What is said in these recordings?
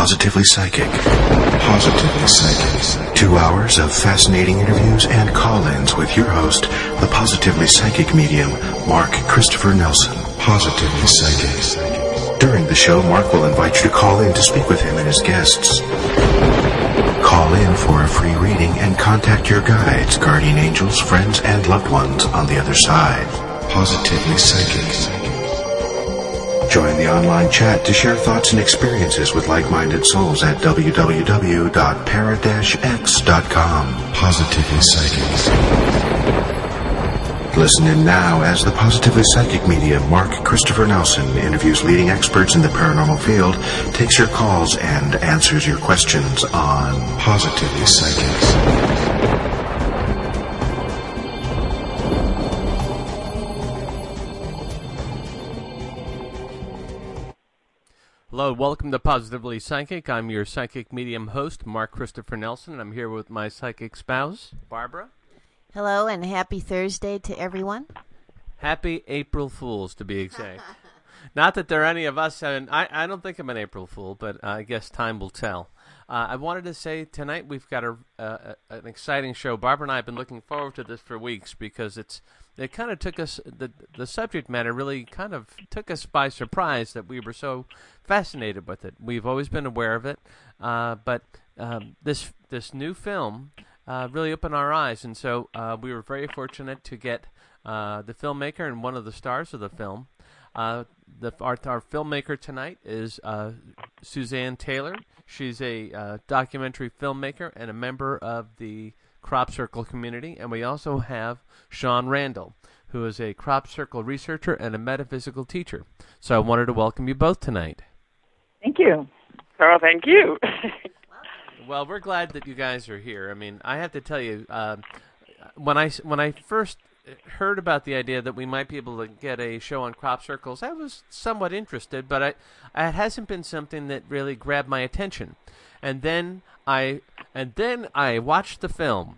Positively Psychic. Positively Psychic. 2 hours of fascinating interviews and call-ins with your host, the Positively Psychic medium, Mark Christopher Nelson. Positively Psychic. During the show, Mark will invite you to call in to speak with him and his guests. Call in for a free reading and contact your guides, guardian angels, friends, and loved ones on the other side. Positively Psychic. Join the online chat to share thoughts and experiences with like-minded souls at www.para-x.com. Positively Psychic. Listen in now as the Positively Psychic medium, Mark Christopher Nelson, interviews leading experts in the paranormal field, takes your calls, and answers your questions on Positively Psychic. Hello, welcome to Positively Psychic. I'm your psychic medium host, Mark Christopher Nelson, and I'm here with my psychic spouse, Barbara. Hello, and happy Thursday to everyone. Happy April Fools, to be exact. Not that there are any of us, and I don't think I'm an April Fool, but I guess time will tell. I wanted to say tonight we've got an exciting show. Barbara and I have been looking forward to this for weeks because it kind of took us, the subject matter really kind of took us by surprise that we were so fascinated with it. We've always been aware of it, but this new film really opened our eyes, and so we were very fortunate to get the filmmaker and one of the stars of the film. Our filmmaker tonight is Suzanne Taylor. She's a documentary filmmaker and a member of the Crop Circle community, and we also have Sean Randall, who is a Crop Circle researcher and a metaphysical teacher. So I wanted to welcome you both tonight. Thank you. Oh, thank you. Well, we're glad that you guys are here. I mean, I have to tell you, when I first heard about the idea that we might be able to get a show on crop circles, I was somewhat interested, but it hasn't been something that really grabbed my attention. And then I watched the film,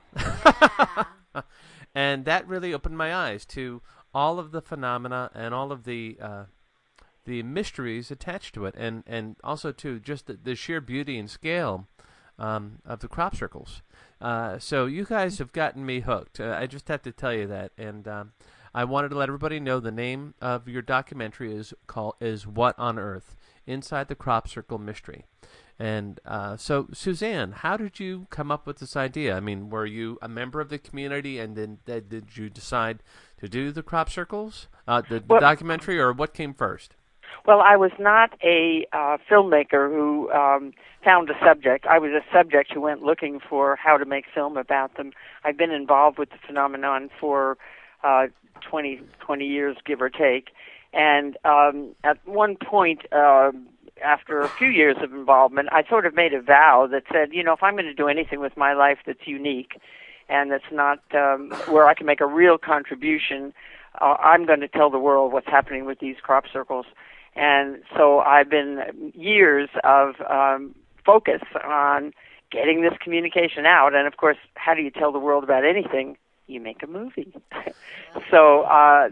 and that really opened my eyes to all of the phenomena and all of the mysteries attached to it, and also to just the sheer beauty and scale of the crop circles. So you guys have gotten me hooked. I just have to tell you that, and I wanted to let everybody know the name of your documentary is What on Earth? Inside the Crop Circle Mystery. And so, Suzanne, how did you come up with this idea? I mean, were you a member of the community, and then did you decide to do the crop circles, the documentary, or what came first? Well, I was not a filmmaker who found a subject. I was a subject who went looking for how to make film about them. I've been involved with the phenomenon for 20 years, give or take. And at one point, after a few years of involvement, I sort of made a vow that said, if I'm going to do anything with my life that's unique and that's not where I can make a real contribution, I'm going to tell the world what's happening with these crop circles. And so I've been years of focus on getting this communication out. And, of course, how do you tell the world about anything? You make a movie. So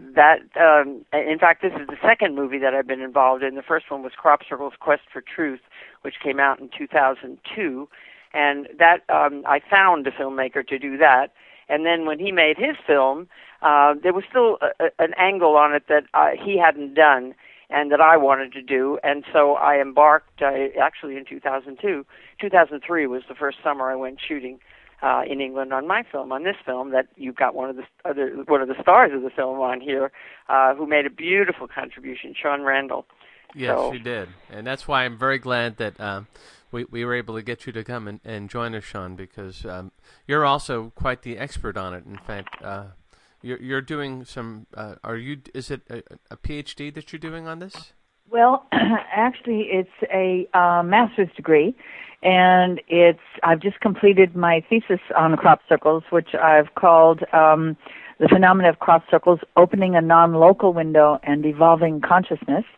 in fact, this is the second movie that I've been involved in. The first one was Crop Circle's Quest for Truth, which came out in 2002. And that I found a filmmaker to do that. And then when he made his film, there was still an angle on it that he hadn't done and that I wanted to do. And so I embarked, actually in 2002. 2003 was the first summer I went shooting in England on my film, on this film that you've got one of the stars of the film on here, who made a beautiful contribution, Sean Randall. Yes, she did. And that's why I'm very glad that we were able to get you to come and join us, Sean, because you're also quite the expert on it. In fact, you're doing some. Is it a PhD that you're doing on this? Well, actually, it's a master's degree, and I've just completed my thesis on crop circles, which I've called The Phenomena of Crop Circles: Opening a Non-Local Window and Evolving Consciousness.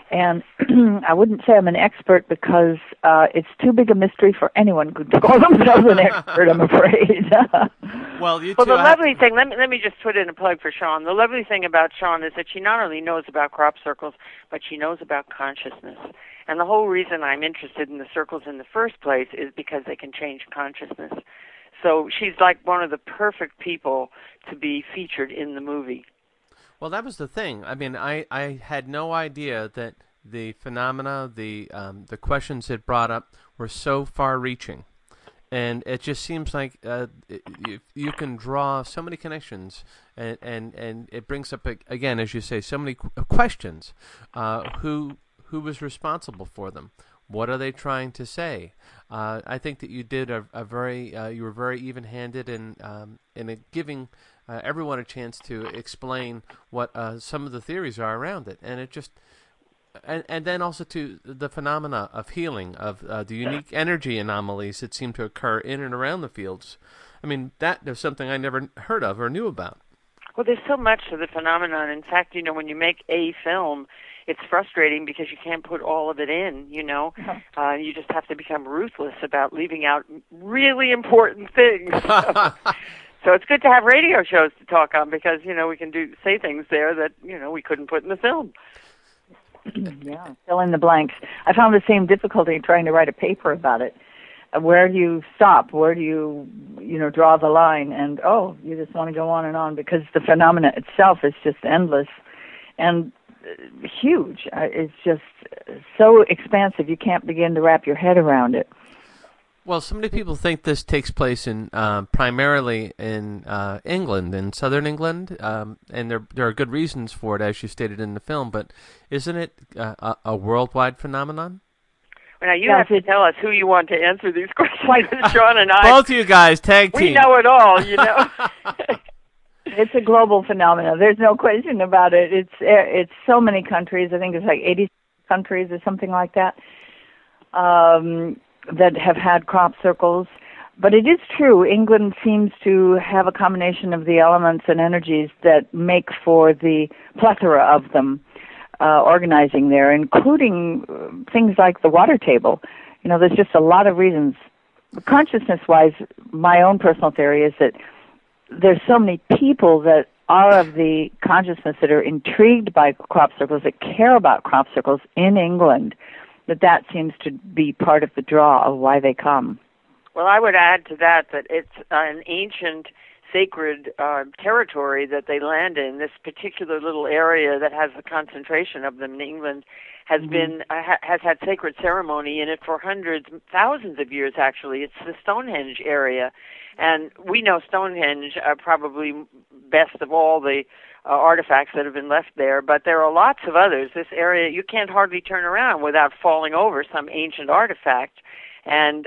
And I wouldn't say I'm an expert because it's too big a mystery for anyone to call themselves an expert, I'm afraid. Well, you Well, two the lovely thing, let me just put in a plug for Sean. The lovely thing about Sean is that she not only knows about crop circles, but she knows about consciousness. And the whole reason I'm interested in the circles in the first place is because they can change consciousness. So she's like one of the perfect people to be featured in the movie. Well, that was the thing. I mean, I had no idea that the phenomena, the questions it brought up were so far-reaching. And it just seems like you can draw so many connections, and it brings up, again, as you say, so many questions. Who was responsible for them? What are they trying to say? I think that you did you were very even-handed in giving everyone a chance to explain what some of the theories are around it, and it just. And then also to the phenomena of healing, of the unique energy anomalies that seem to occur in and around the fields. I mean, that is something I never heard of or knew about. Well, there's so much to the phenomenon. In fact, when you make a film, it's frustrating because you can't put all of it in, You just have to become ruthless about leaving out really important things. So it's good to have radio shows to talk on because, we can say things there that, we couldn't put in the film. Yeah, fill in the blanks. I found the same difficulty trying to write a paper about it. Where do you stop? Where do you draw the line? And, you just want to go on and on because the phenomena itself is just endless and huge. It's just so expansive you can't begin to wrap your head around it. Well, so many people think this takes place in primarily in England, in southern England, and there are good reasons for it, as you stated in the film. But isn't it a worldwide phenomenon? Well, now you have to tell us who you want to answer these questions. Sean and I, both of you guys, tag team. We know it all, It's a global phenomenon. There's no question about it. It's so many countries. I think it's like 80 countries or something like that. That have had crop circles. But it is true, England seems to have a combination of the elements and energies that make for the plethora of them organizing there, including things like the water table. There's just a lot of reasons. Consciousness-wise, my own personal theory is that there's so many people that are of the consciousness that are intrigued by crop circles, that care about crop circles in England, that seems to be part of the draw of why they come. Well, I would add to that it's an ancient sacred territory that they land in. This particular little area that has a concentration of them in England has been has had sacred ceremony in it for hundreds, thousands of years, actually. It's the Stonehenge area. And we know Stonehenge probably best of all the artifacts that have been left there, but there are lots of others. This area, you can't hardly turn around without falling over some ancient artifact. And,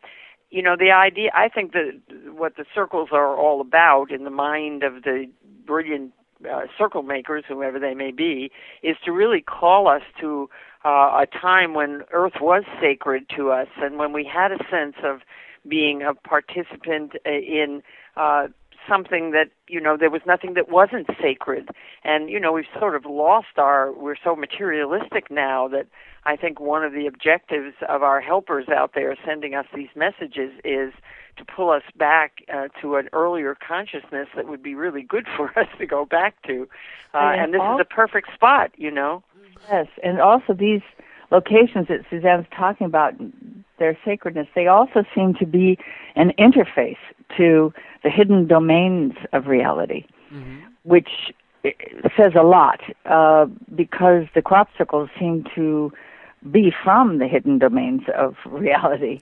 the idea, I think that what the circles are all about in the mind of the brilliant circle makers, whoever they may be, is to really call us to a time when Earth was sacred to us and when we had a sense of being a participant in something that, there was nothing that wasn't sacred. And, we've sort of we're so materialistic now that I think one of the objectives of our helpers out there sending us these messages is to pull us back to an earlier consciousness that would be really good for us to go back to. And this is a perfect spot, Yes, and also these locations that Suzanne's talking about, their sacredness, they also seem to be an interface to the hidden domains of reality, which says a lot because the crop circles seem to be from the hidden domains of reality.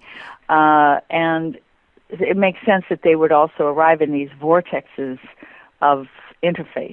And it makes sense that they would also arrive in these vortexes of interface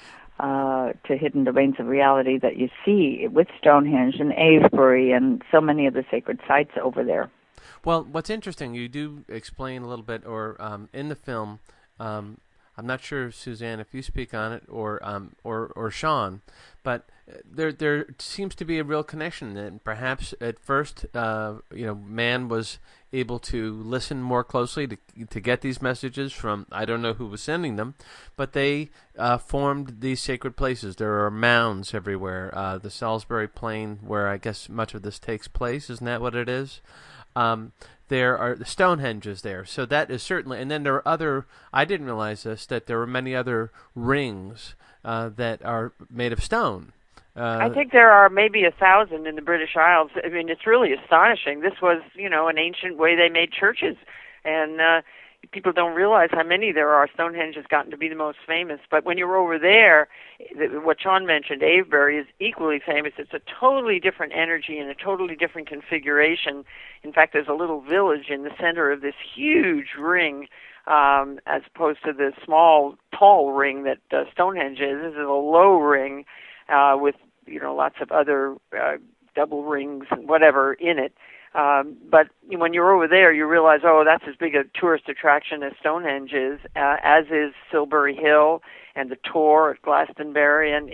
to hidden domains of reality that you see with Stonehenge and Avebury and so many of the sacred sites over there. Well, what's interesting, you do explain a little bit, or in the film, I'm not sure, Suzanne, if you speak on it or Sean, But there seems to be a real connection, and perhaps at first, man was able to listen more closely to get these messages from, I don't know who was sending them, but they formed these sacred places. There are mounds everywhere. The Salisbury Plain, where I guess much of this takes place, isn't that what it is? There are the Stonehenges there, so that is certainly. And then there are other. I didn't realize this, that there were many other rings that are made of stone. I think there are maybe 1,000 in the British Isles. I mean, it's really astonishing. This was, an ancient way they made churches, and people don't realize how many there are. Stonehenge has gotten to be the most famous. But when you're over there, what Sean mentioned, Avebury, is equally famous. It's a totally different energy and a totally different configuration. In fact, there's a little village in the center of this huge ring, as opposed to the small, tall ring that Stonehenge is. This is a low ring with lots of other double rings and whatever in it. But when you're over there, you realize, that's as big a tourist attraction as Stonehenge is, as is Silbury Hill and the Tor at Glastonbury. And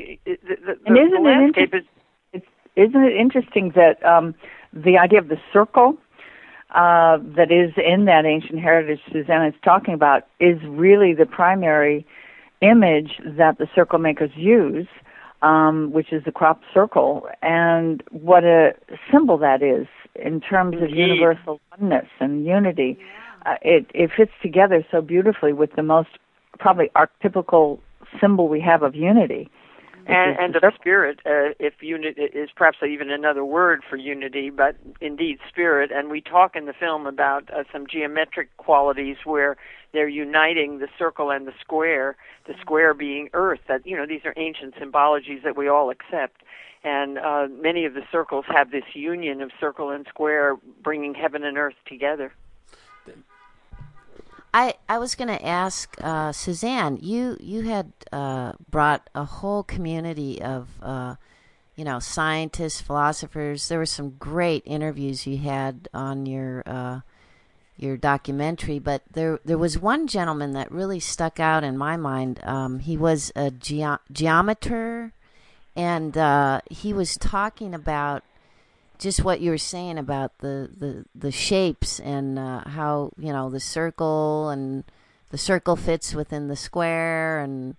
the landscape isn't it interesting that the idea of the circle that is in that ancient heritage Susanna is talking about is really the primary image that the circle makers use, which is the crop circle, and what a symbol that is in terms of universal oneness and unity. It fits together so beautifully with the most probably archetypical symbol we have of unity. And of spirit, if unity is perhaps even another word for unity, but indeed spirit. And we talk in the film about some geometric qualities where they're uniting the circle and the square being earth. That, these are ancient symbologies that we all accept. And many of the circles have this union of circle and square, bringing heaven and earth together. I was going to ask Suzanne. You had brought a whole community of scientists, philosophers. There were some great interviews you had on your documentary, but there was one gentleman that really stuck out in my mind. He was a geometer, and he was talking about just what you were saying about the shapes and how the circle and the circle fits within the square, and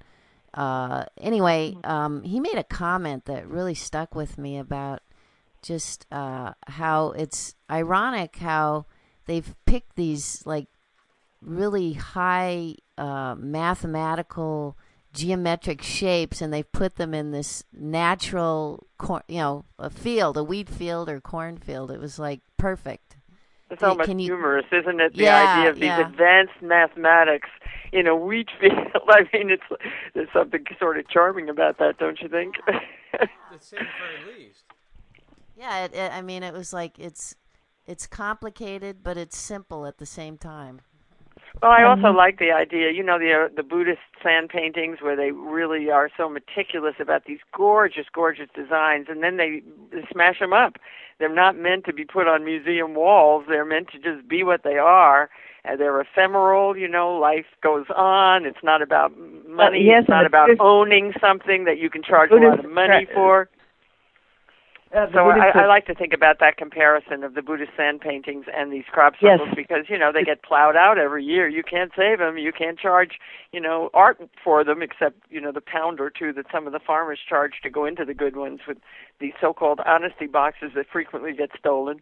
he made a comment that really stuck with me about just how it's ironic how they've picked these like really high mathematical geometric shapes, and they've put them in this natural, a field, a wheat field or cornfield. It was like perfect. It's almost humorous, isn't it? The idea of these advanced mathematics in a wheat field. I mean, there's something sort of charming about that, don't you think? The same very least. Yeah, it was like it's complicated, but it's simple at the same time. Well, I also like the idea, the Buddhist sand paintings where they really are so meticulous about these gorgeous, gorgeous designs, and then they smash them up. They're not meant to be put on museum walls. They're meant to just be what they are. They're ephemeral, life goes on. It's not about money. It's not about owning something that you can charge a lot of money for. So I like to think about that comparison of the Buddhist sand paintings and these crop circles because, they get plowed out every year. You can't save them. You can't charge, art for them except, the pound or two that some of the farmers charge to go into the good ones with these so-called honesty boxes that frequently get stolen.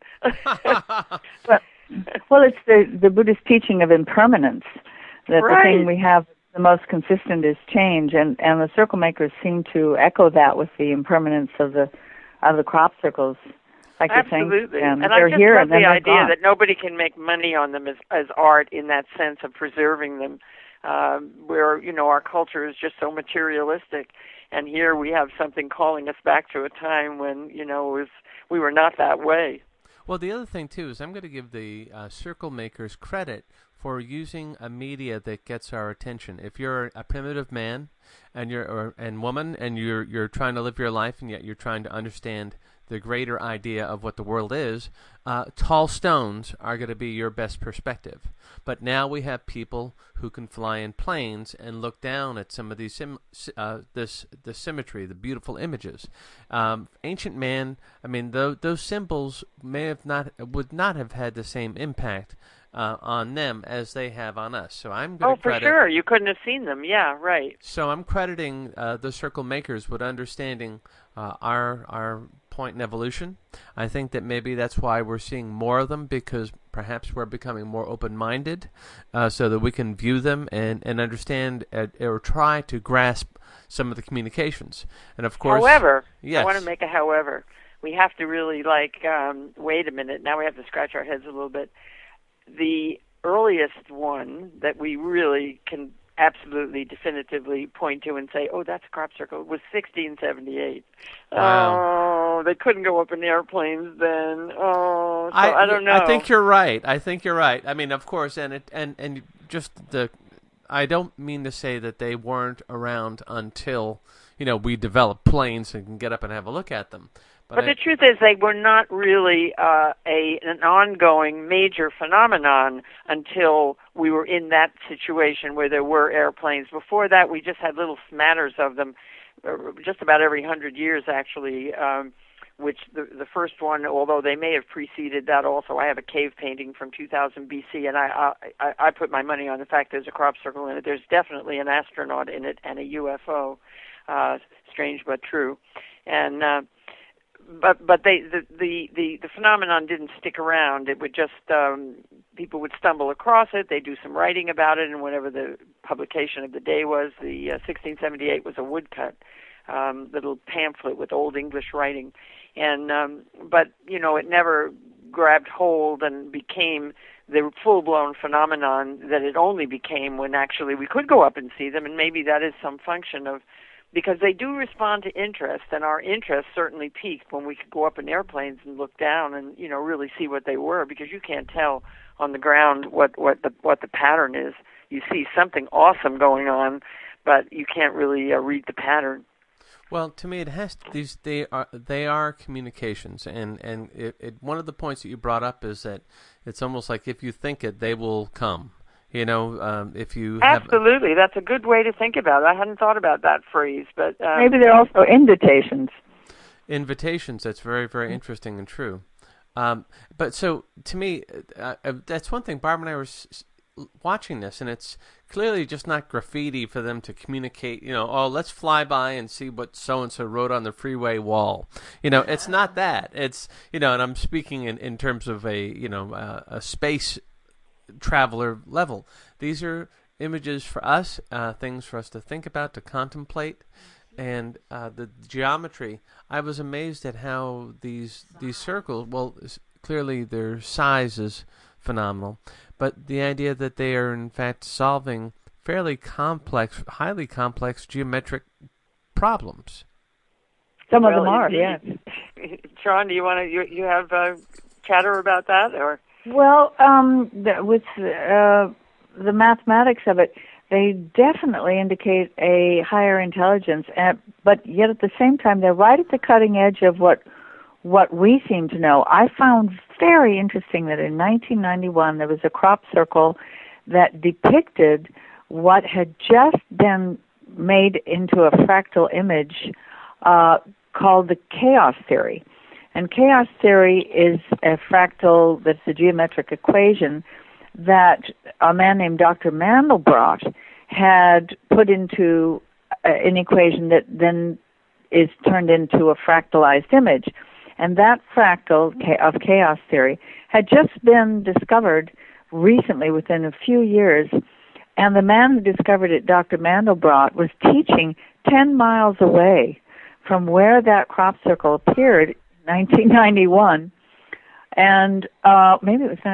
Well, it's the Buddhist teaching of impermanence, that the thing we have the most consistent is change, and the circle makers seem to echo that with the impermanence of the crop circles. Like absolutely. And I just here, love the idea that nobody can make money on them as art in that sense of preserving them, where, our culture is just so materialistic. And here we have something calling us back to a time when, we were not that way. Well, the other thing, too, is I'm going to give the circle makers credit for using a media that gets our attention. If you're a primitive man and woman and you're trying to live your life and yet you're trying to understand the greater idea of what the world is, tall stones are going to be your best perspective. But now we have people who can fly in planes and look down at some of these the symmetry, the beautiful images. Ancient man, I mean, those symbols would not have had the same impact on them as they have on us. So I'm going to for sure. You couldn't have seen them. Yeah, right. So I'm crediting the circle makers with understanding our point in evolution. I think that maybe that's why we're seeing more of them, because perhaps we're becoming more open-minded, so that we can view them and understand or try to grasp some of the communications. And of course, however, yes. I want to make a however. We have to really wait a minute. Now we have to scratch our heads a little bit. The earliest one that we really can absolutely definitively point to and say, oh, that's a crop circle, was 1678. Wow. Oh, they couldn't go up in airplanes then. Oh, so I don't know. I think you're right. I mean, of course, and I don't mean to say that they weren't around until, we developed planes and can get up and have a look at them. But the truth is, they were not really an ongoing major phenomenon until we were in that situation where there were airplanes. Before that, we just had little smatters of them, just about every 100 years, actually, which the first one, although they may have preceded that also. I have a cave painting from 2000 BC, and I put my money on the fact there's a crop circle in it. There's definitely an astronaut in it and a UFO. Strange but true. And But the phenomenon didn't stick around. It would just people would stumble across it. They'd do some writing about it, and whatever the publication of the day was, the 1678 was a woodcut little pamphlet with Old English writing, and but it never grabbed hold and became the full-blown phenomenon that it only became when actually we could go up and see them, and maybe that is some function of. Because they do respond to interest, and our interest certainly peaked when we could go up in airplanes and look down and really see what they were. Because you can't tell on the ground what the pattern is. You see something awesome going on, but you can't really read the pattern. Well, to me, it has they are communications, and one of the points that you brought up is that it's almost like if you think it, they will come. If you absolutely, that's a good way to think about it. I hadn't thought about that phrase, but maybe they're also invitations. Invitations. That's very, very interesting and true. But so to me, that's one thing. Barb and I were watching this, and it's clearly just not graffiti for them to communicate. Let's fly by and see what so and so wrote on the freeway wall. It's not that. It's and I'm speaking in terms of a space traveler level. These are images for us, things for us to think about, to contemplate, and the geometry. I was amazed at how these circles. Well, clearly their size is phenomenal, but the idea that they are in fact solving fairly complex, highly complex geometric problems. Some of them are, yes. Sean, do you want to? You have chatter about that, or? Well, with the mathematics of it, they definitely indicate a higher intelligence, but yet at the same time, they're right at the cutting edge of what we seem to know. I found very interesting that in 1991 there was a crop circle that depicted what had just been made into a fractal image called the chaos theory. And chaos theory is a fractal that's a geometric equation that a man named Dr. Mandelbrot had put into an equation that then is turned into a fractalized image. And that fractal of chaos theory had just been discovered recently, within a few years. And the man who discovered it, Dr. Mandelbrot, was teaching 10 miles away from where that crop circle appeared 1991, and maybe it was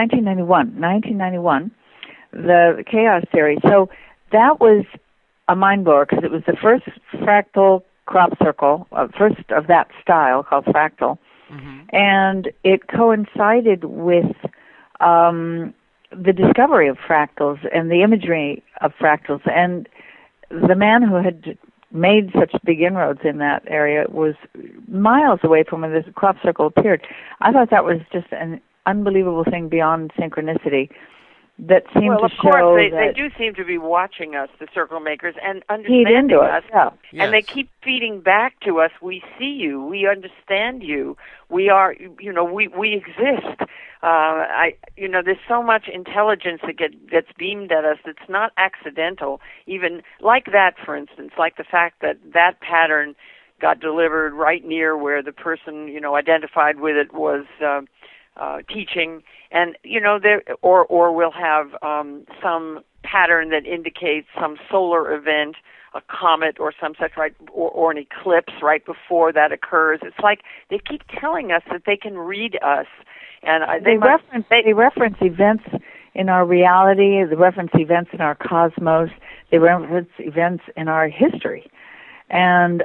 1991, the chaos theory. So that was a mind blower because it was the first fractal crop circle, first of that style called fractal, and it coincided with the discovery of fractals and the imagery of fractals. And the man who had made such big inroads in that area was miles away from where this crop circle appeared. I thought that was just an unbelievable thing beyond synchronicity that seemed to show course, they do seem to be watching us, the circle makers, and understanding us. Yeah. Yes. And they keep feeding back to us, we see you, we understand you, we are, we exist. There's so much intelligence that gets beamed at us that's not accidental, even like that, for instance, like the fact that pattern got delivered right near where the person, identified with it was teaching, and or we'll have some pattern that indicates some solar event, a comet or some such, right, or an eclipse right before that occurs. It's like they keep telling us that they can read us, and they reference events in our reality, they reference events in our cosmos, they reference events in our history, and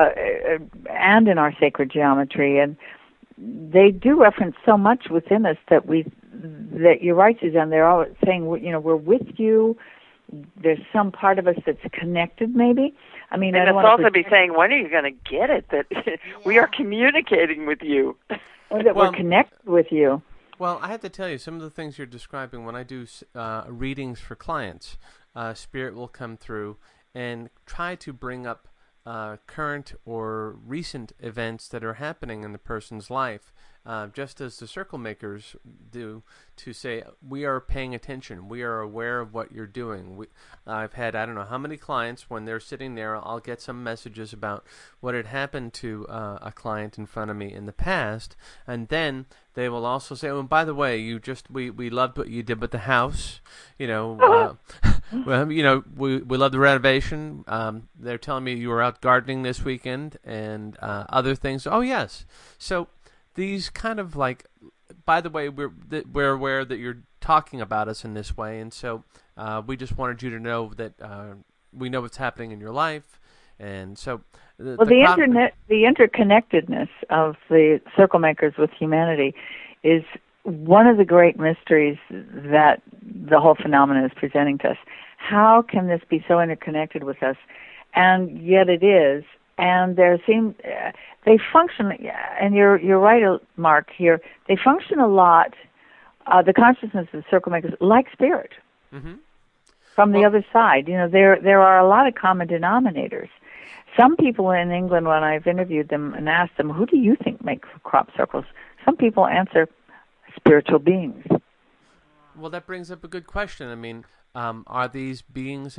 in our sacred geometry, and they do reference so much within us that you're right, Suzanne. They're all saying, we're with you. There's some part of us that's connected, maybe. I mean, and it's also be saying, when are you going to get it that we are communicating with you, or that we're connected with you? Well, I have to tell you, some of the things you're describing when I do readings for clients, Spirit will come through and try to bring up current or recent events that are happening in the person's life, just as the circle makers do, to say, we are paying attention, we are aware of what you're doing. I've had, I don't know how many clients, when they're sitting there, I'll get some messages about what had happened to a client in front of me in the past, and then they will also say, oh, and by the way, we loved what you did with the house, well, we love the renovation. They're telling me you were out gardening this weekend and other things. Oh, yes. So these kind of like, by the way, we're aware that you're talking about us in this way, and so we just wanted you to know that we know what's happening in your life, and so. The interconnectedness of the circle makers with humanity is one of the great mysteries that the whole phenomenon is presenting to us. How can this be so interconnected with us? And yet it is. And they function, and you're right, Mark, here, they function a lot, the consciousness of the circle makers, like spirit. Mm-hmm. From the other side. There are a lot of common denominators. Some people in England, when I've interviewed them and asked them, who do you think make crop circles? Some people answer, spiritual beings. Well, that brings up a good question. I mean, are these beings,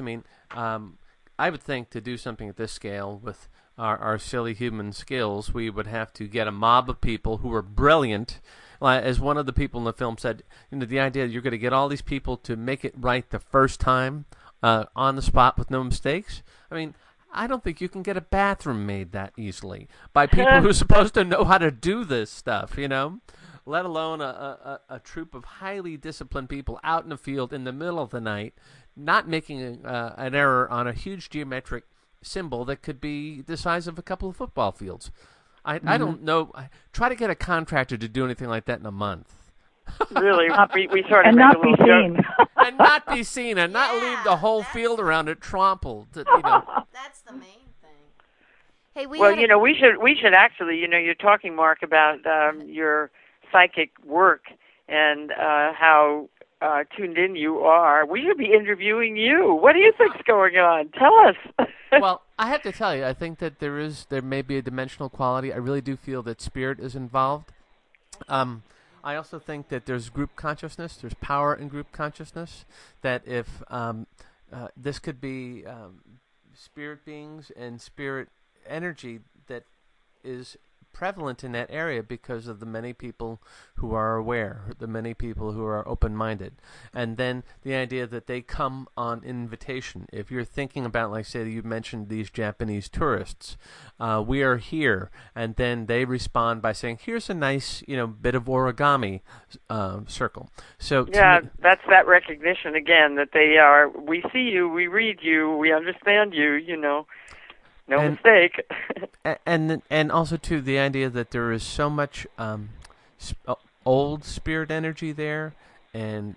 I would think to do something at this scale with our silly human skills, we would have to get a mob of people who are brilliant. As one of the people in the film said, the idea that you're going to get all these people to make it right the first time on the spot with no mistakes. I don't think you can get a bathroom made that easily by people who are supposed to know how to do this stuff, let alone a troop of highly disciplined people out in the field in the middle of the night, not making an error on a huge geometric symbol that could be the size of a couple of football fields. I don't know. Try to get a contractor to do anything like that in a month. Really, we sort of and not be seen, and not be seen, and not leave the whole field around it trampled. That's the main thing. Hey, we should actually, you're talking, Mark, about your psychic work and how tuned in you are. We should be interviewing you. What do you think's going on? Tell us. Well, I have to tell you, I think that there may be a dimensional quality. I really do feel that spirit is involved. I also think that there's group consciousness. There's power in group consciousness. That if this could be spirit beings and spirit energy that is prevalent in that area because of the many people who are aware, the many people who are open-minded. And then the idea that they come on invitation. If you're thinking about, like, say, you mentioned these Japanese tourists, we are here, and then they respond by saying, here's a nice, bit of origami circle. So yeah, that's that recognition again, that they are, we see you, we read you, we understand you, No mistake. and also, too, the idea that there is so much old spirit energy there and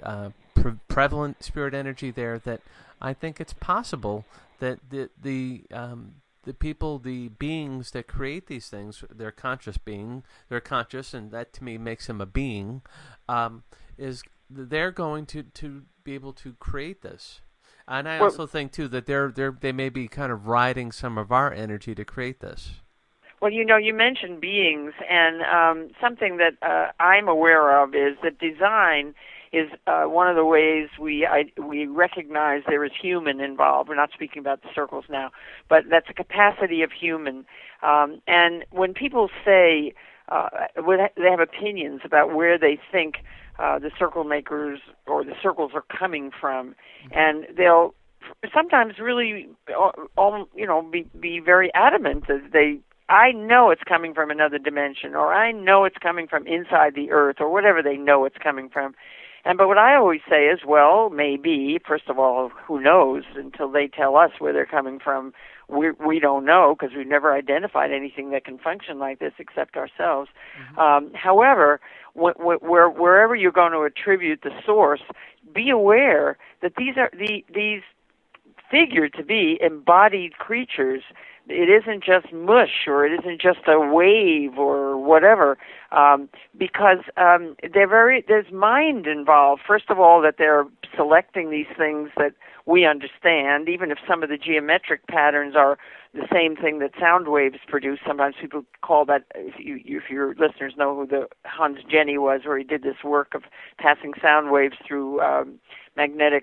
prevalent spirit energy there that I think it's possible that the the people, the beings that create these things, they're conscious, and that to me makes them a being, is they're going to be able to create this. And I also think too that they may be kind of riding some of our energy to create this. Well, you mentioned beings, and something that I'm aware of is that design is one of the ways we recognize there is human involved. We're not speaking about the circles now, but that's a capacity of human. And when people say they have opinions about where they think the circle makers or the circles are coming from, and they'll sometimes really, be very adamant that I know it's coming from another dimension, or I know it's coming from inside the earth, or whatever they know it's coming from. But what I always say is, well, maybe, first of all, who knows until they tell us where they're coming from. We don't know because we've never identified anything that can function like this except ourselves. Mm-hmm. However, wherever you're going to attribute the source, be aware that these figure to be embodied creatures. It isn't just mush, or it isn't just a wave or whatever, because there's mind involved. First of all, that they're selecting these things that we understand, even if some of the geometric patterns are the same thing that sound waves produce. Sometimes people call that, if your listeners know who the Hans Jenny was, where he did this work of passing sound waves through magnetic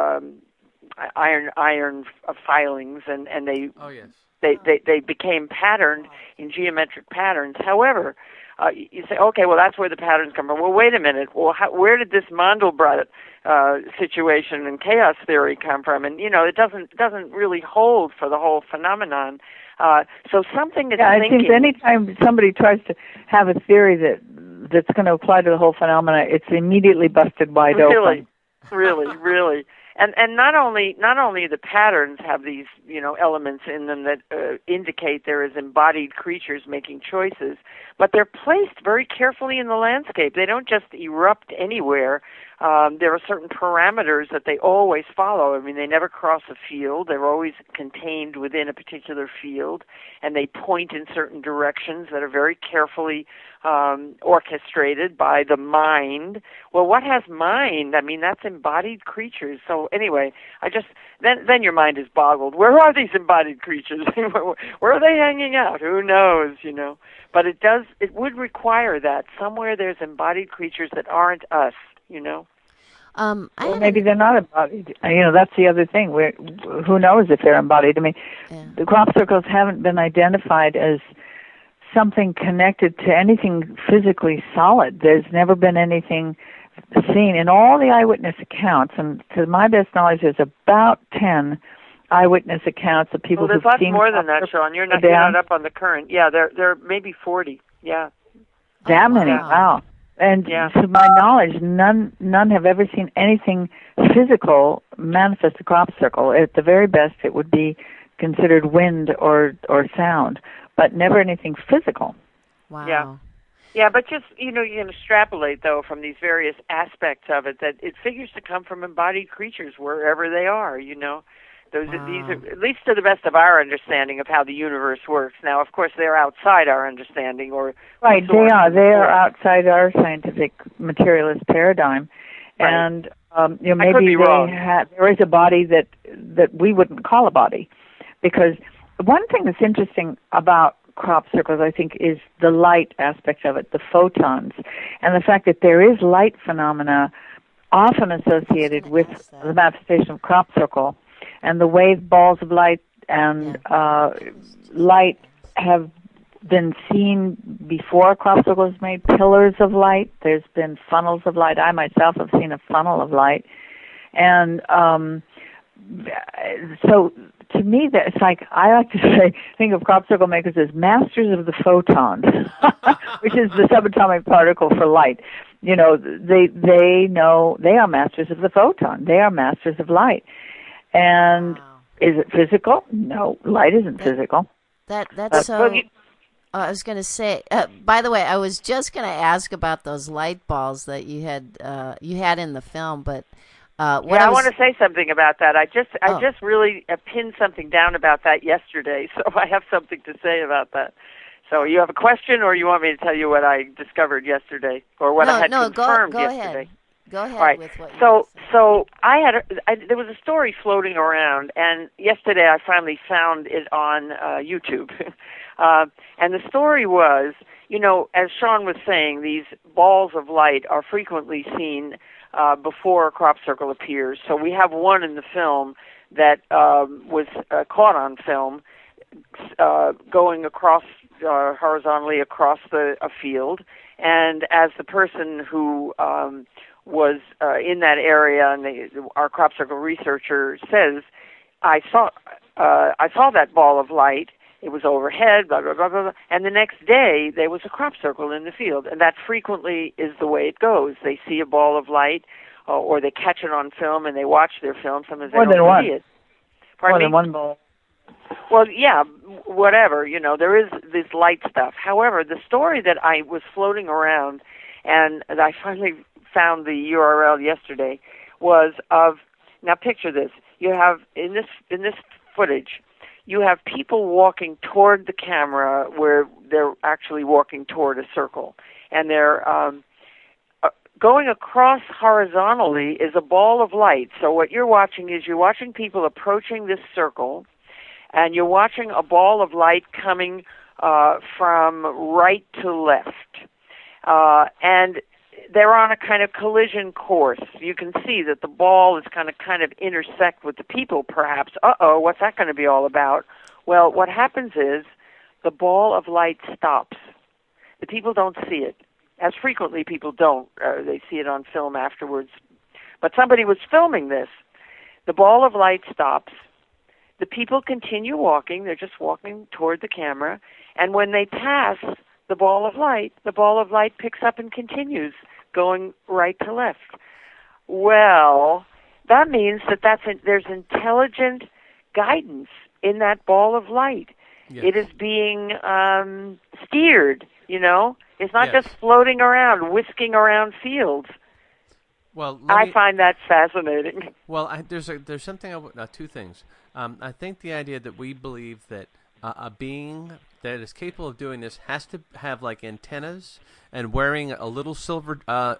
iron filings, and they... Oh, yes. They became patterned in geometric patterns. However, you say, okay, well, that's where the patterns come from. Well, wait a minute. Well, where did this Mandelbrot situation and chaos theory come from? And it doesn't really hold for the whole phenomenon. So something is thinking. It seems anytime somebody tries to have a theory that's going to apply to the whole phenomena, it's immediately busted wide open. Really. And not only the patterns have these elements in them that indicate there is embodied creatures making choices, but they're placed very carefully in the landscape. They don't just erupt anywhere. There are certain parameters that they always follow. I mean, they never cross a field. They're always contained within a particular field, and they point in certain directions that are very carefully orchestrated by the mind. Well, what has mind? I mean, that's embodied creatures. So anyway, then your mind is boggled. Where are these embodied creatures? Where are they hanging out? Who knows, But it would require that somewhere there's embodied creatures that aren't us, Well, maybe they're not embodied. That's the other thing. Who knows if they're embodied? I mean, the crop circles haven't been identified as something connected to anything physically solid. There's never been anything seen in all the eyewitness accounts, and to my best knowledge, there's about 10 eyewitness accounts of people who've seen. Well, there's lots more than that, Sean. You're not up on the current. Yeah, there may be 40. Yeah. That many? Wow. And to my knowledge, none have ever seen anything physical manifest a crop circle. At the very best, it would be considered wind or sound, but never anything physical. Wow. Yeah, but just, you can extrapolate, though, from these various aspects of it, that it figures to come from embodied creatures wherever they are, These are, at least to the best of our understanding of how the universe works. Now, of course, they're outside our understanding, right? They are outside our scientific materialist paradigm, right. And maybe there is a body that we wouldn't call a body, because one thing that's interesting about crop circles, I think, is the light aspect of it, the photons, and the fact that there is light phenomena often associated with the manifestation of crop circle. And the wave balls of light and light have been seen before crop circle was made. Pillars of light. There's been funnels of light. I myself have seen a funnel of light. And so to me, it's like, I like to think of crop circle makers as masters of the photons, which is the subatomic particle for light. They know they are masters of the photon. They are masters of light. And is it physical? No, light isn't physical. That's so. I was going to say. By the way, I was just going to ask about those light balls that you had in the film, but I want to say something about that. I just really pinned something down about that yesterday, so I have something to say about that. So you have a question, or you want me to tell you what I discovered yesterday, or what I had confirmed yesterday? Go ahead right. with what So there was a story floating around, and yesterday I finally found it on YouTube. And the story was, as Sean was saying, these balls of light are frequently seen before a crop circle appears. So we have one in the film that was caught on film going across horizontally across a field, and as the person who was in that area, and our crop circle researcher says, I saw that ball of light. It was overhead, blah, blah, blah, blah, blah. And the next day, there was a crop circle in the field. And that frequently is the way it goes. They see a ball of light, or they catch it on film, and they watch their film. Sometimes they don't see it. More than one ball. Well, yeah, whatever. There is this light stuff. However, the story that I was floating around, and I finally found the URL yesterday, was of, now picture this, you have, in this footage, you have people walking toward the camera where they're actually walking toward a circle, and they're going across horizontally is a ball of light. So what you're watching is you're watching people approaching this circle, and you're watching a ball of light coming from right to left. And they're on a kind of collision course. You can see that the ball is kind of intersect with the people, perhaps. What's that going to be all about? Well, what happens is the ball of light stops. The people don't see it. As frequently, people don't. They see it on film afterwards. But somebody was filming this. The ball of light stops. The people continue walking. They're just walking toward the camera. And when they pass the ball of light picks up and continues going right to left. Well, that means there's intelligent guidance in that ball of light. Yes. It is being steered, It's not just floating around, whisking around fields. Well, I find that fascinating. Well, there's something, two things. I think the idea that we believe that a being that is capable of doing this has to have like antennas and wearing a little silver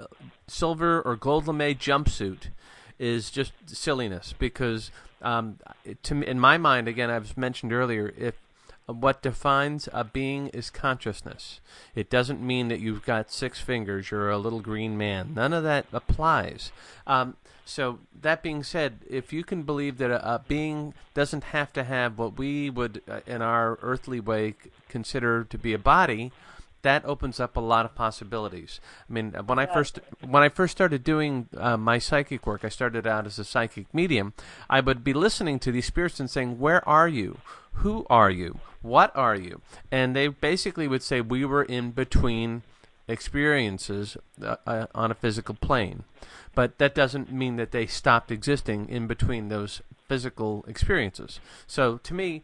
or gold lame jumpsuit is just silliness, because to me, in my mind, again, I've mentioned earlier, if what defines a being is consciousness. It doesn't mean that you've got 6 fingers, you're a little green man. None of that applies. So that being said, if you can believe that a being doesn't have to have what we would, in our earthly way, consider to be a body, that opens up a lot of possibilities. I mean, when I first started doing my psychic work, I started out as a psychic medium. I would be listening to these spirits and saying, "Where are you? Who are you? What are you?" And they basically would say we were in between experiences on a physical plane. But that doesn't mean that they stopped existing in between those physical experiences. So to me,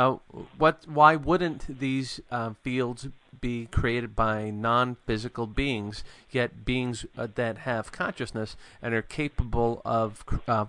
why wouldn't these fields be created by non-physical beings, yet beings that have consciousness and are capable of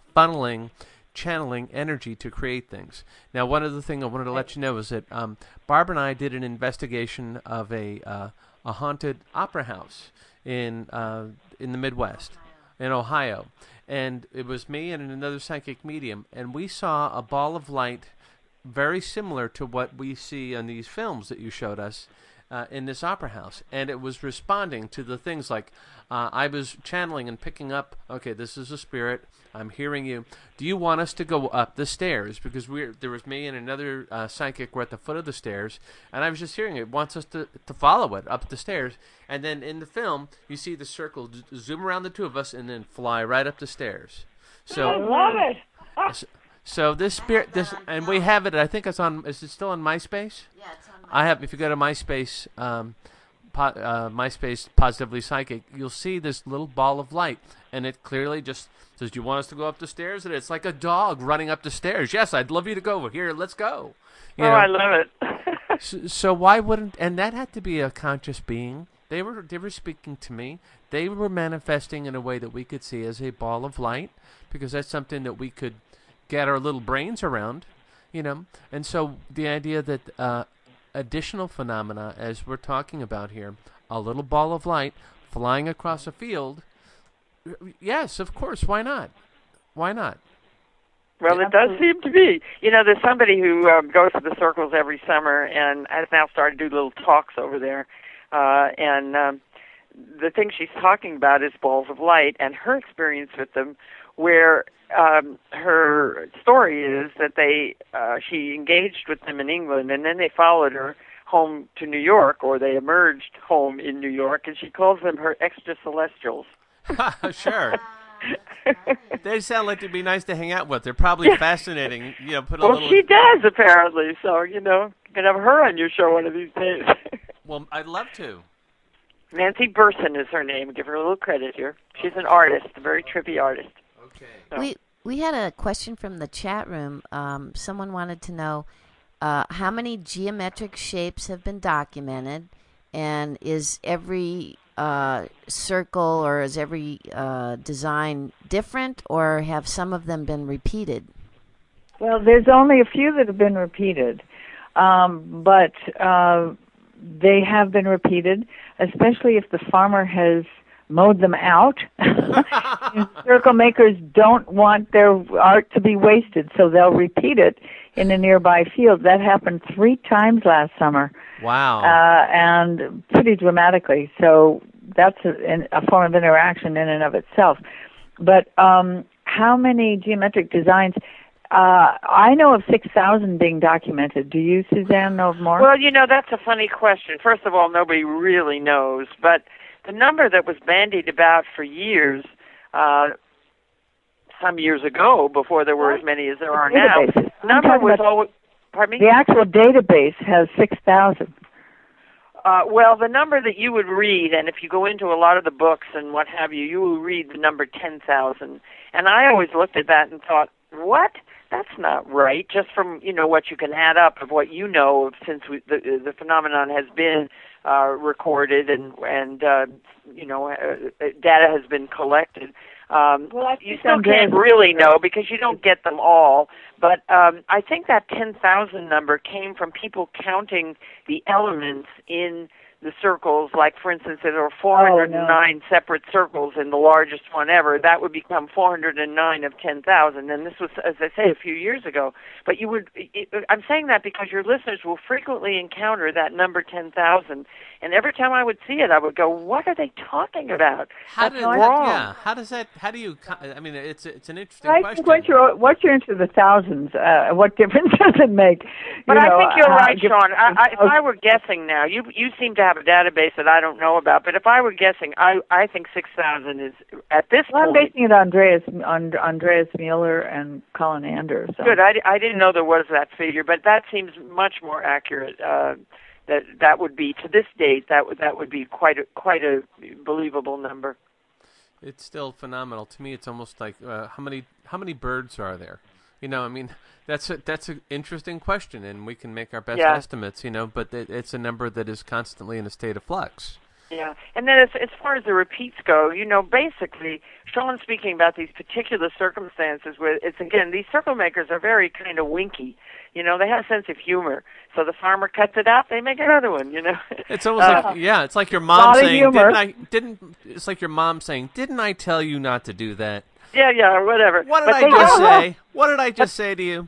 channeling energy to create things? Now, one other thing I wanted to let you know is that Barb and I did an investigation of a haunted opera house in the Midwest, in Ohio, and it was me and another psychic medium, and we saw a ball of light very similar to what we see in these films that you showed us in this opera house, and it was responding to the things like I was channeling and picking up, okay, this is a spirit, I'm hearing you. Do you want us to go up the stairs? Because there was me and another psychic were at the foot of the stairs, and I was just hearing it wants us to follow it up the stairs. And then in the film, you see the circle zoom around the two of us and then fly right up the stairs. So I love it. So this spirit, and we have it. I think it's on. Is it still on MySpace? Yeah, it's on MySpace. I have. If you go to MySpace, MySpace Positively Psychic, you'll see this little ball of light, and it clearly just says, "Do you want us to go up the stairs?" And it's like a dog running up the stairs. Yes, I'd love you to go over here. Let's go. You know? I love it. So why wouldn't? And that had to be a conscious being They were speaking to me. They were manifesting in a way that we could see as a ball of light, because that's something that we could get our little brains around, And so the idea that additional phenomena, as we're talking about here, a little ball of light flying across a field, yes, of course, why not? Why not? Well, it does seem to be. There's somebody who goes to the circles every summer and has now started to do little talks over there. And the thing she's talking about is balls of light and her experience with them, where her story is that she engaged with them in England, and then they followed her home to New York, or they emerged home in New York, and she calls them her extra celestials. Sure. They sound like they'd be nice to hang out with. They're probably fascinating. She does, apparently. So, you can have her on your show one of these days. Well, I'd love to. Nancy Burson is her name. Give her a little credit here. She's an artist, a very trippy artist. Okay. So. We had a question from the chat room. Someone wanted to know how many geometric shapes have been documented, and is every circle or is every design different, or have some of them been repeated? Well, there's only a few that have been repeated, but they have been repeated, especially if the farmer has mowed them out. Circle makers don't want their art to be wasted, so they'll repeat it in a nearby field. That happened 3 times last summer. Wow. And pretty dramatically. So that's a form of interaction in and of itself. But how many geometric designs? I know of 6,000 being documented. Do you, Suzanne, know of more? Well, that's a funny question. First of all, nobody really knows, but the number that was bandied about for years, some years ago, before there were as many as there are now, number was always... Pardon me? The actual database has 6,000. Well, the number that you would read, and if you go into a lot of the books and what have you, you will read the number 10,000. And I always looked at that and thought, what? That's not right, just from, what you can add up of what you know of since the phenomenon has been recorded and data has been collected. You still can't really know because you don't get them all. But I think that 10,000 number came from people counting the elements in the circles. Like, for instance, there are 409 separate circles in the largest one ever. That would become 409 of 10,000. And this was, as I say, a few years ago. But I'm saying that because your listeners will frequently encounter that number 10,000. And every time I would see it, I would go, what are they talking about? That's wrong. Yeah. How do you, I mean, it's an interesting question. Once you're into the thousands, what difference does it make? But I think you're right, Sean. If I were guessing now, you seem to have a database that I don't know about, but if I were guessing, I think 6,000 is, at this point... I'm basing it on Andreas Mueller and Colin Anders. So. Good. I didn't know there was that figure, but that seems much more accurate. That would be, to this date, that would be quite a believable number. It's still phenomenal to me. It's almost like how many birds are there? I mean, that's an interesting question, and we can make our best estimates. But it's a number that is constantly in a state of flux. Yeah, and then as far as the repeats go, basically, Sean's speaking about these particular circumstances where it's, again, these circle makers are very kind of winky. They have a sense of humor. So the farmer cuts it out, they make another one, It's almost it's like your mom saying, it's like your mom saying, didn't I tell you not to do that? Yeah, whatever. What did I just say? What did I just say to you?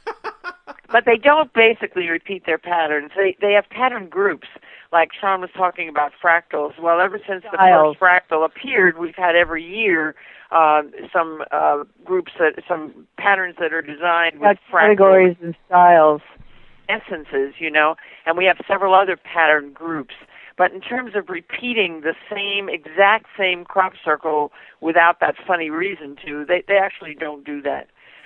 But they don't basically repeat their patterns. They have pattern groups. Like Sean was talking about fractals. Well, ever since the first fractal appeared, we've had every year some groups, some patterns that are designed with categories and styles, essences, and we have several other pattern groups. But in terms of repeating the exact same crop circle without that funny reason to, they actually don't do that.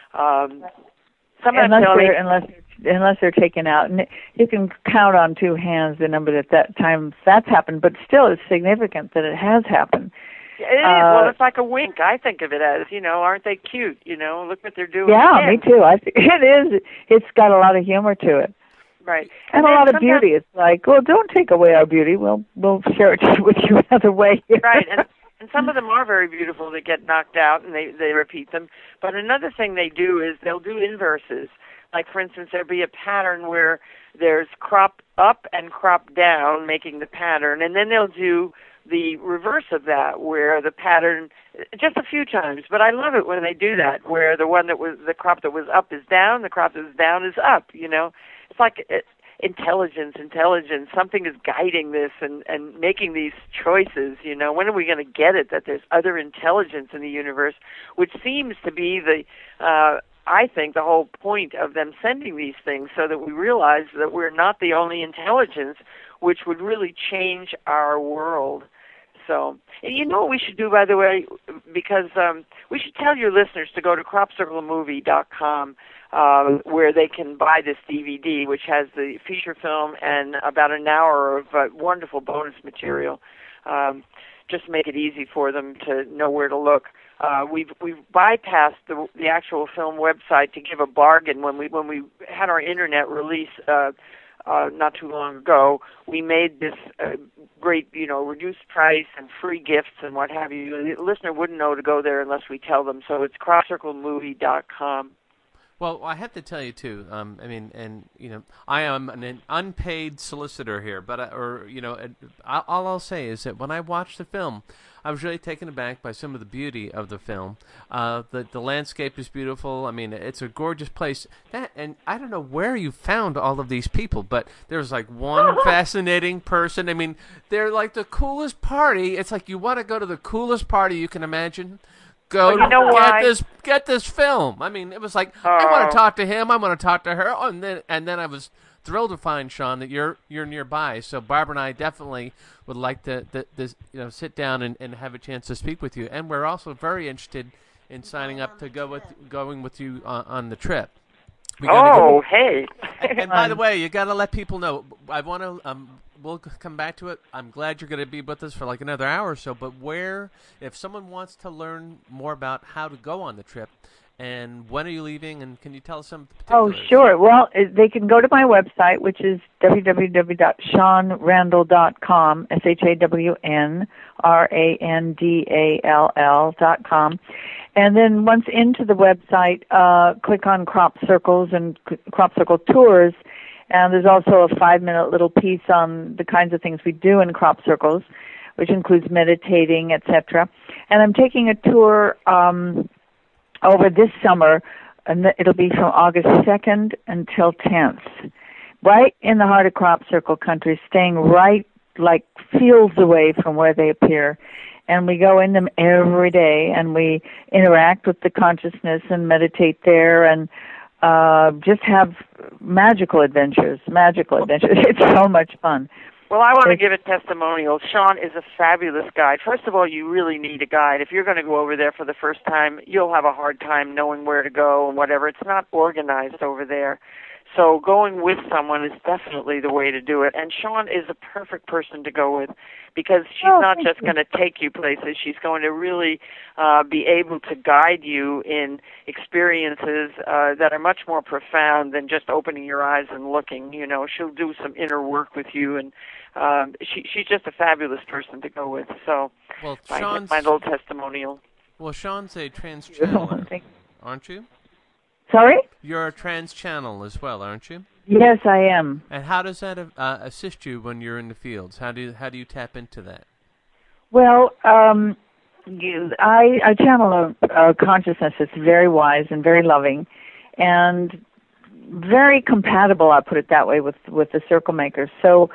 Unless they're taken out, and you can count on 2 hands the number that time that's happened. But still, it's significant that it has happened. It is. Well, it's like a wink. I think of it as, aren't they cute? Look what they're doing. Yeah, me too. I think it is. It's got a lot of humor to it. Right. And a lot of beauty. It's like, well, don't take away our beauty. We'll share it with you another way. Right. And some of them are very beautiful that get knocked out, and they repeat them. But another thing they do is they'll do inverses. Like, for instance, there'll be a pattern where there's crop up and crop down, making the pattern, and then they'll do the reverse of that, where the pattern, just a few times, but I love it when they do that, where the crop that was up is down, the crop that was down is up, you know. It's like intelligence, something is guiding this and making these choices, you know. When are we going to get it, that there's other intelligence in the universe, which seems to be I think the whole point of them sending these things, so that we realize that we're not the only intelligence, which would really change our world. So, and you know what we should do, by the way, because we should tell your listeners to go to cropcirclemovie.com, where they can buy this DVD, which has the feature film and about an hour of wonderful bonus material. Just make it easy for them to know where to look. We've bypassed the actual film website to give a bargain when we had our internet release not too long ago. We made this great, you know, reduced price and free gifts and what have you. The listener wouldn't know to go there unless we tell them. So it's cropcirclemovie.com. Well, I have to tell you too. I mean, and you know, I am an unpaid solicitor here, but all I'll say is that when I watched the film, I was really taken aback by some of the beauty of the film. The landscape is beautiful. I mean, it's a gorgeous place. And I don't know where you found all of these people, but there's like one fascinating person. I mean, they're like the coolest party. It's like you want to go to the coolest party you can imagine. Go get this film. I mean, it was like I want to talk to him. I want to talk to her. Oh, and then I was thrilled to find, Sean, that you're nearby. So Barbara and I definitely would like to sit down and have a chance to speak with you. And we're also very interested in signing up to going with you on the trip. Hey! And by the way, you got to let people know. I want to. We'll come back to it. I'm glad you're going to be with us for like another hour or so. But if someone wants to learn more about how to go on the trip, and when are you leaving, and can you tell us some particulars? Oh, sure. Well, they can go to my website, which is www.shawnrandall.com, ShawnRandall.com. And then once into the website, click on Crop Circles and Crop Circle Tours. And there's also a 5-minute little piece on the kinds of things we do in crop circles, which includes meditating, etc. And I'm taking a tour over this summer, and it'll be from August 2nd until 10th, right in the heart of crop circle country, staying right like fields away from where they appear. And we go in them every day, and we interact with the consciousness and meditate there, and just have magical adventures. It's so much fun. Well, I want to give a testimonial. Sean is a fabulous guide. First of all, you really need a guide. If you're going to go over there for the first time, you'll have a hard time knowing where to go and whatever. It's not organized over there. So going with someone is definitely the way to do it. And Sean is a perfect person to go with because she's not just going to take you places. She's going to really be able to guide you in experiences that are much more profound than just opening your eyes and looking. You know, she'll do some inner work with you, and she's just a fabulous person to go with. So my little testimonial. Well, Sean's a trans-channeler, aren't you? Sorry? You're a trans-channel as well, aren't you? Yes, I am. And how does that assist you when you're in the fields? How do you tap into that? Well, I channel a consciousness that's very wise and very loving, and very compatible. I'll put it that way with the circle makers. So,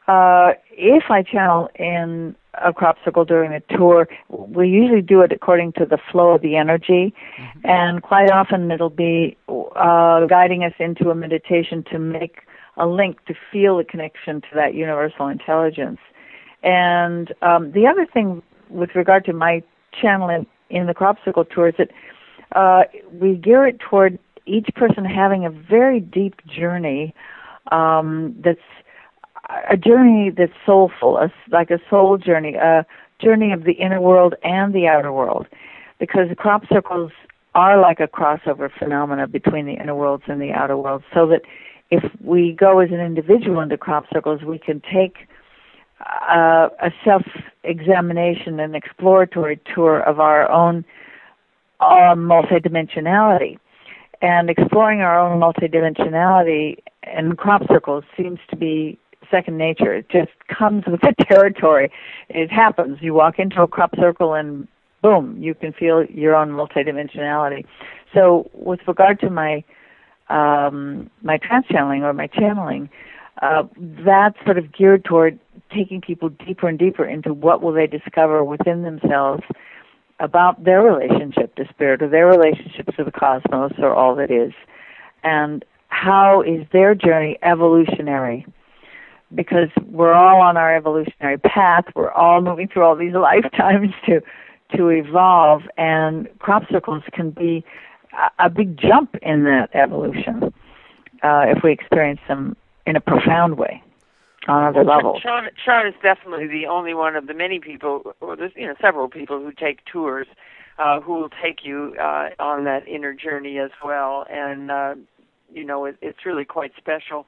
if I channel in a crop circle during a tour, we usually do it according to the flow of the energy, and quite often it'll be guiding us into a meditation to make a link, to feel a connection to that universal intelligence. And the other thing with regard to my channel in the crop circle tour is that we gear it toward each person having a very deep journey that's a journey that's soulful, like a soul journey, a journey of the inner world and the outer world, because the crop circles are like a crossover phenomena between the inner worlds and the outer worlds, so that if we go as an individual into crop circles, we can take a self-examination and exploratory tour of our own multidimensionality. And exploring our own multidimensionality in crop circles seems to be second nature. It just comes with the territory. It happens. You walk into a crop circle and boom, you can feel your own multidimensionality. So with regard to my trans-channeling or my channeling, that's sort of geared toward taking people deeper and deeper into what will they discover within themselves about their relationship to spirit or their relationship to the cosmos or all that is, and how is their journey evolutionary. Because we're all on our evolutionary path, we're all moving through all these lifetimes to evolve, and crop circles can be a big jump in that evolution if we experience them in a profound way on other levels. Sean is definitely the only one of the many people, or there's several people who take tours, who will take you on that inner journey as well, and it's really quite special.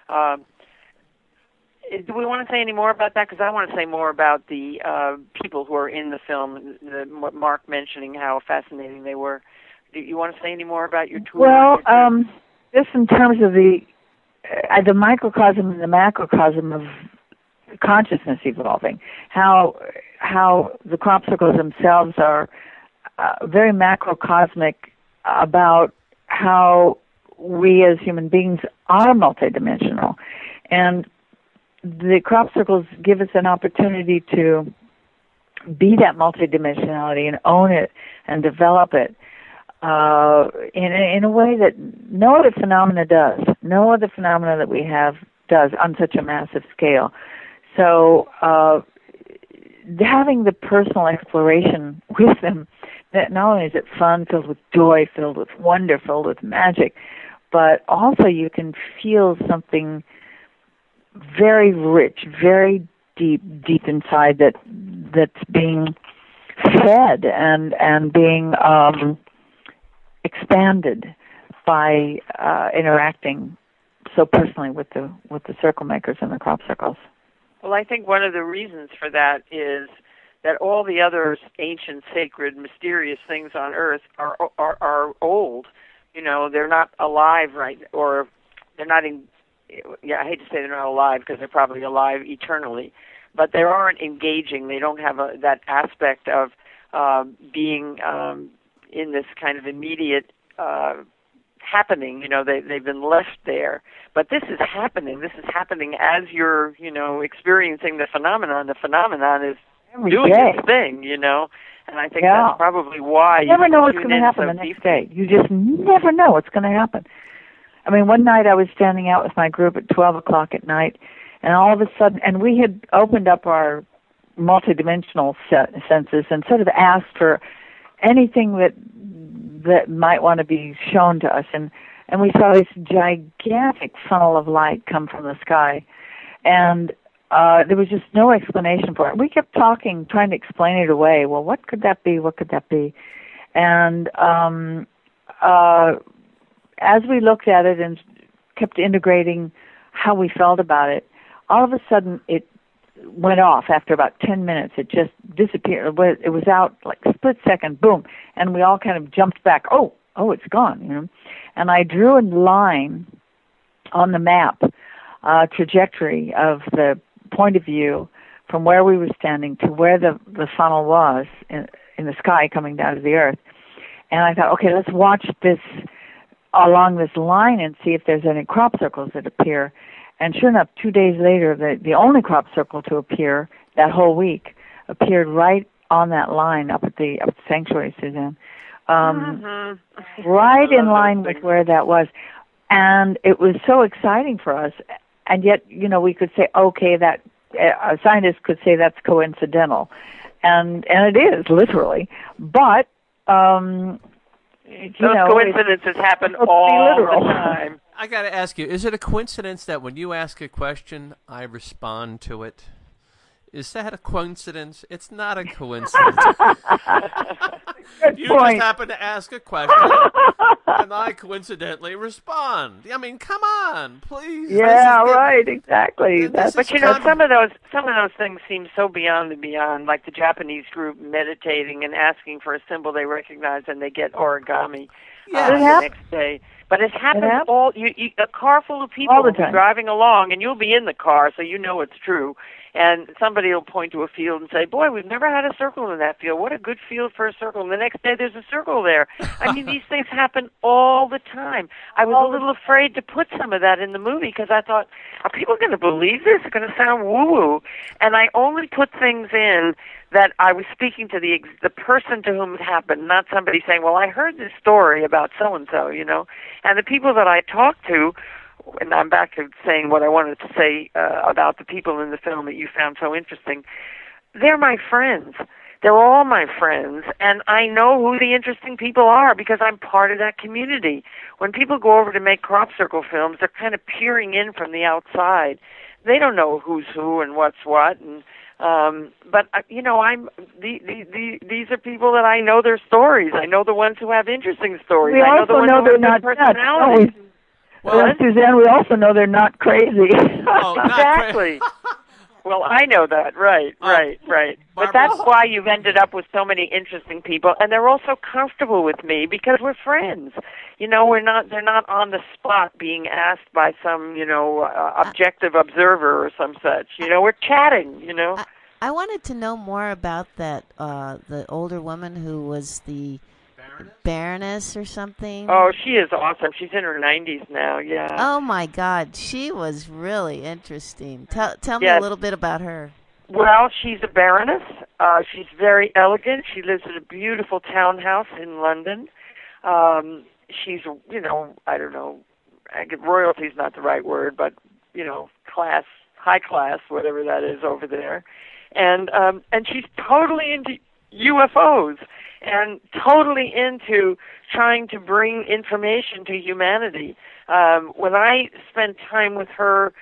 Do we want to say any more about that? Because I want to say more about the people who are in the film. Mark mentioning how fascinating they were. Do you want to say any more about your tour? Well, just in terms of the microcosm and the macrocosm of consciousness evolving, how the crop circles themselves are very macrocosmic about how we as human beings are multidimensional. And the crop circles give us an opportunity to be that multidimensionality and own it and develop it in a way that no other phenomena does. No other phenomena that we have does on such a massive scale. So having the personal exploration with them, that not only is it fun, filled with joy, filled with wonder, filled with magic, but also you can feel something very rich, very deep inside that's being fed and being expanded by interacting so personally with the circle makers and the crop circles. Well, I think one of the reasons for that is that all the other ancient, sacred, mysterious things on Earth are old. They're not alive, right? Or they're not in. Yeah, I hate to say they're not alive because they're probably alive eternally, but they aren't engaging. They don't have that aspect of being in this kind of immediate happening. They've been left there. But this is happening. This is happening as you're, experiencing the phenomenon. The phenomenon is doing its thing, And I think that's probably why you never know what's going to happen the next day. You just never know what's going to happen. I mean, one night I was standing out with my group at 12 o'clock at night, and all of a sudden, and we had opened up our multidimensional senses and sort of asked for anything that might want to be shown to us, and we saw this gigantic funnel of light come from the sky, and there was just no explanation for it. We kept talking, trying to explain it away. Well, what could that be? What could that be? And as we looked at it and kept integrating how we felt about it, all of a sudden it went off after about 10 minutes. It just disappeared. It was out like split second, boom, and we all kind of jumped back. Oh, it's gone, And I drew a line on the map, trajectory of the point of view from where we were standing to where the funnel was in the sky coming down to the earth. And I thought, okay, let's watch this along this line and see if there's any crop circles that appear. And sure enough, 2 days later, the only crop circle to appear that whole week appeared right on that line up at the sanctuary, Suzanne. Right in line with where that was. And it was so exciting for us. And yet, we could say, okay, that a scientist could say that's coincidental. And it is, literally. But those coincidences happen all the time. I got to ask you, is it a coincidence that when you ask a question, I respond to it? Is that a coincidence? It's not a coincidence. Good You point. just happen to ask a question, and I coincidentally respond. I mean, come on, please. Yeah, right, exactly. This But is some of those things seem so beyond the beyond, like the Japanese group meditating and asking for a symbol they recognize, and they get origami the next day. But it happens a car full of people all the will be time. driving along, and you'll be in the car, so you know it's true. And somebody will point to a field and say, "Boy, we've never had a circle in that field. What a good field for a circle." And the next day, there's a circle there. I mean, these things happen all the time. I was a little afraid to put some of that in the movie because I thought, are people going to believe this? It's going to sound woo-woo. And I only put things in that I was speaking to the person to whom it happened, not somebody saying, "Well, I heard this story about so-and-so," you know. And the people that I talked to, and I'm back to saying what I wanted to say about the people in the film that you found so interesting, they're my friends. They're all my friends, and I know who the interesting people are because I'm part of that community. When people go over to make crop circle films, they're kind of peering in from the outside. They don't know who's who and what's what, and but you know, these are people that I know their stories. I know the ones who have interesting stories. We I know also the ones know who they're have not good nuts, personalities. don't we? Well, Suzanne, we also know they're not crazy. Oh, not Exactly. Well, I know that. Right. But Barbara, that's why you've ended up with so many interesting people, and they're also comfortable with me because we're friends. You know, they're not on the spot being asked by some, you know, objective observer or some such. You know, we're chatting, you know. I wanted to know more about that, the older woman who was the Baroness or something. Oh, she is awesome. She's in her 90s now, yeah. Oh, my God. She was really interesting. Tell me Yes. a little bit about her. Well, she's a baroness. She's very elegant. She lives in a beautiful townhouse in London. She's, you know, I don't know, royalty's not the right word, but, you know, class, high class, whatever that is over there. And she's totally into UFOs and totally into trying to bring information to humanity. When I spent time with her,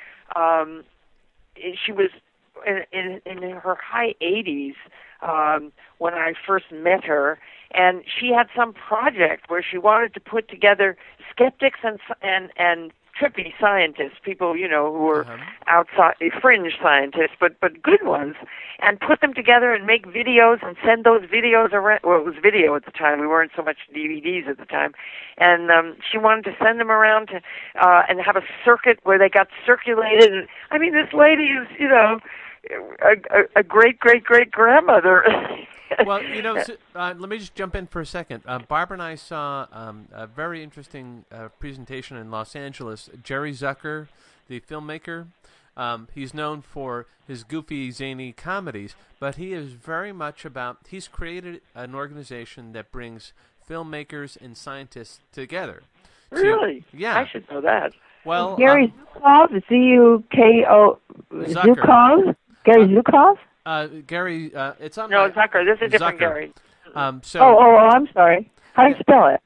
she was in her high 80s when I first met her, and she had some project where she wanted to put together skeptics and trippy scientists, people, you know, who were outside, fringe scientists, but good ones, and put them together and make videos and send those videos around. Well, it was video at the time. We weren't so much DVDs at the time. And she wanted to send them around to and have a circuit where they got circulated. And, I mean, this lady is, you know, a great-great-great-grandmother. Well, you know, let me just jump in for a second. Barbara and I saw a very interesting presentation in Los Angeles. Jerry Zucker, the filmmaker, he's known for his goofy, zany comedies, but he is very much he's created an organization that brings filmmakers and scientists together. Really? Yeah. I should know that. Well, Gary Zukov, Zuko, Zucker. Zukov? Gary Zukov? Gary, it's on No, my... Zucker. This is a different Zucker. Gary. I'm sorry. How do you spell it?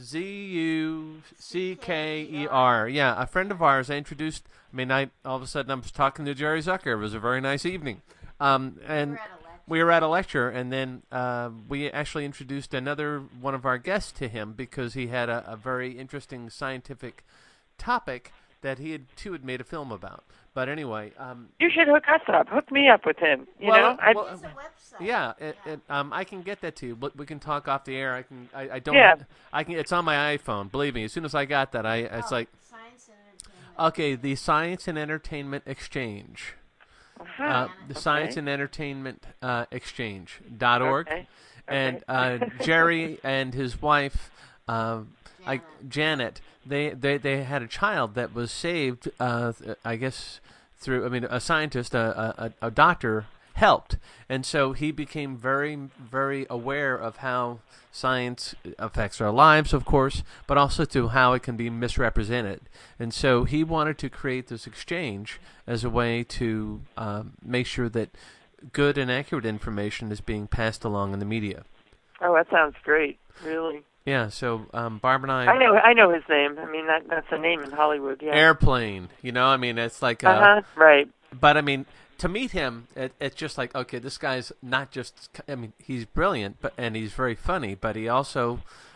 Zucker. Yeah, a friend of ours I introduced. I mean, all of a sudden I was talking to Jerry Zucker. It was a very nice evening. And we were at a lecture, and then we actually introduced another one of our guests to him because he had a very interesting scientific topic that he had made a film about. But anyway, you should hook us up. Hook me up with him. You know, It's a website. yeah, I can get that to you. But we can talk off the air. I don't. Yeah. I can. It's on my iPhone. Believe me. As soon as I got that, it's like Science and Entertainment. okay, the Science and Entertainment Exchange. The Science and Entertainment Exchange.org. Okay. And Jerry and his wife, Janet, they had a child that was saved, I guess, through, I mean, a scientist, a doctor helped. And so he became very, very aware of how science affects our lives, of course, but also to how it can be misrepresented. And so he wanted to create this exchange as a way to make sure that good and accurate information is being passed along in the media. Oh, that sounds great. Really. Yeah, so Barb and I know his name. I mean, that's a name in Hollywood. Yeah. Airplane, you know, I mean, it's like right. But I mean, to meet him, it's just like, okay, this guy's not just. I mean, he's brilliant, and he's very funny, but he also.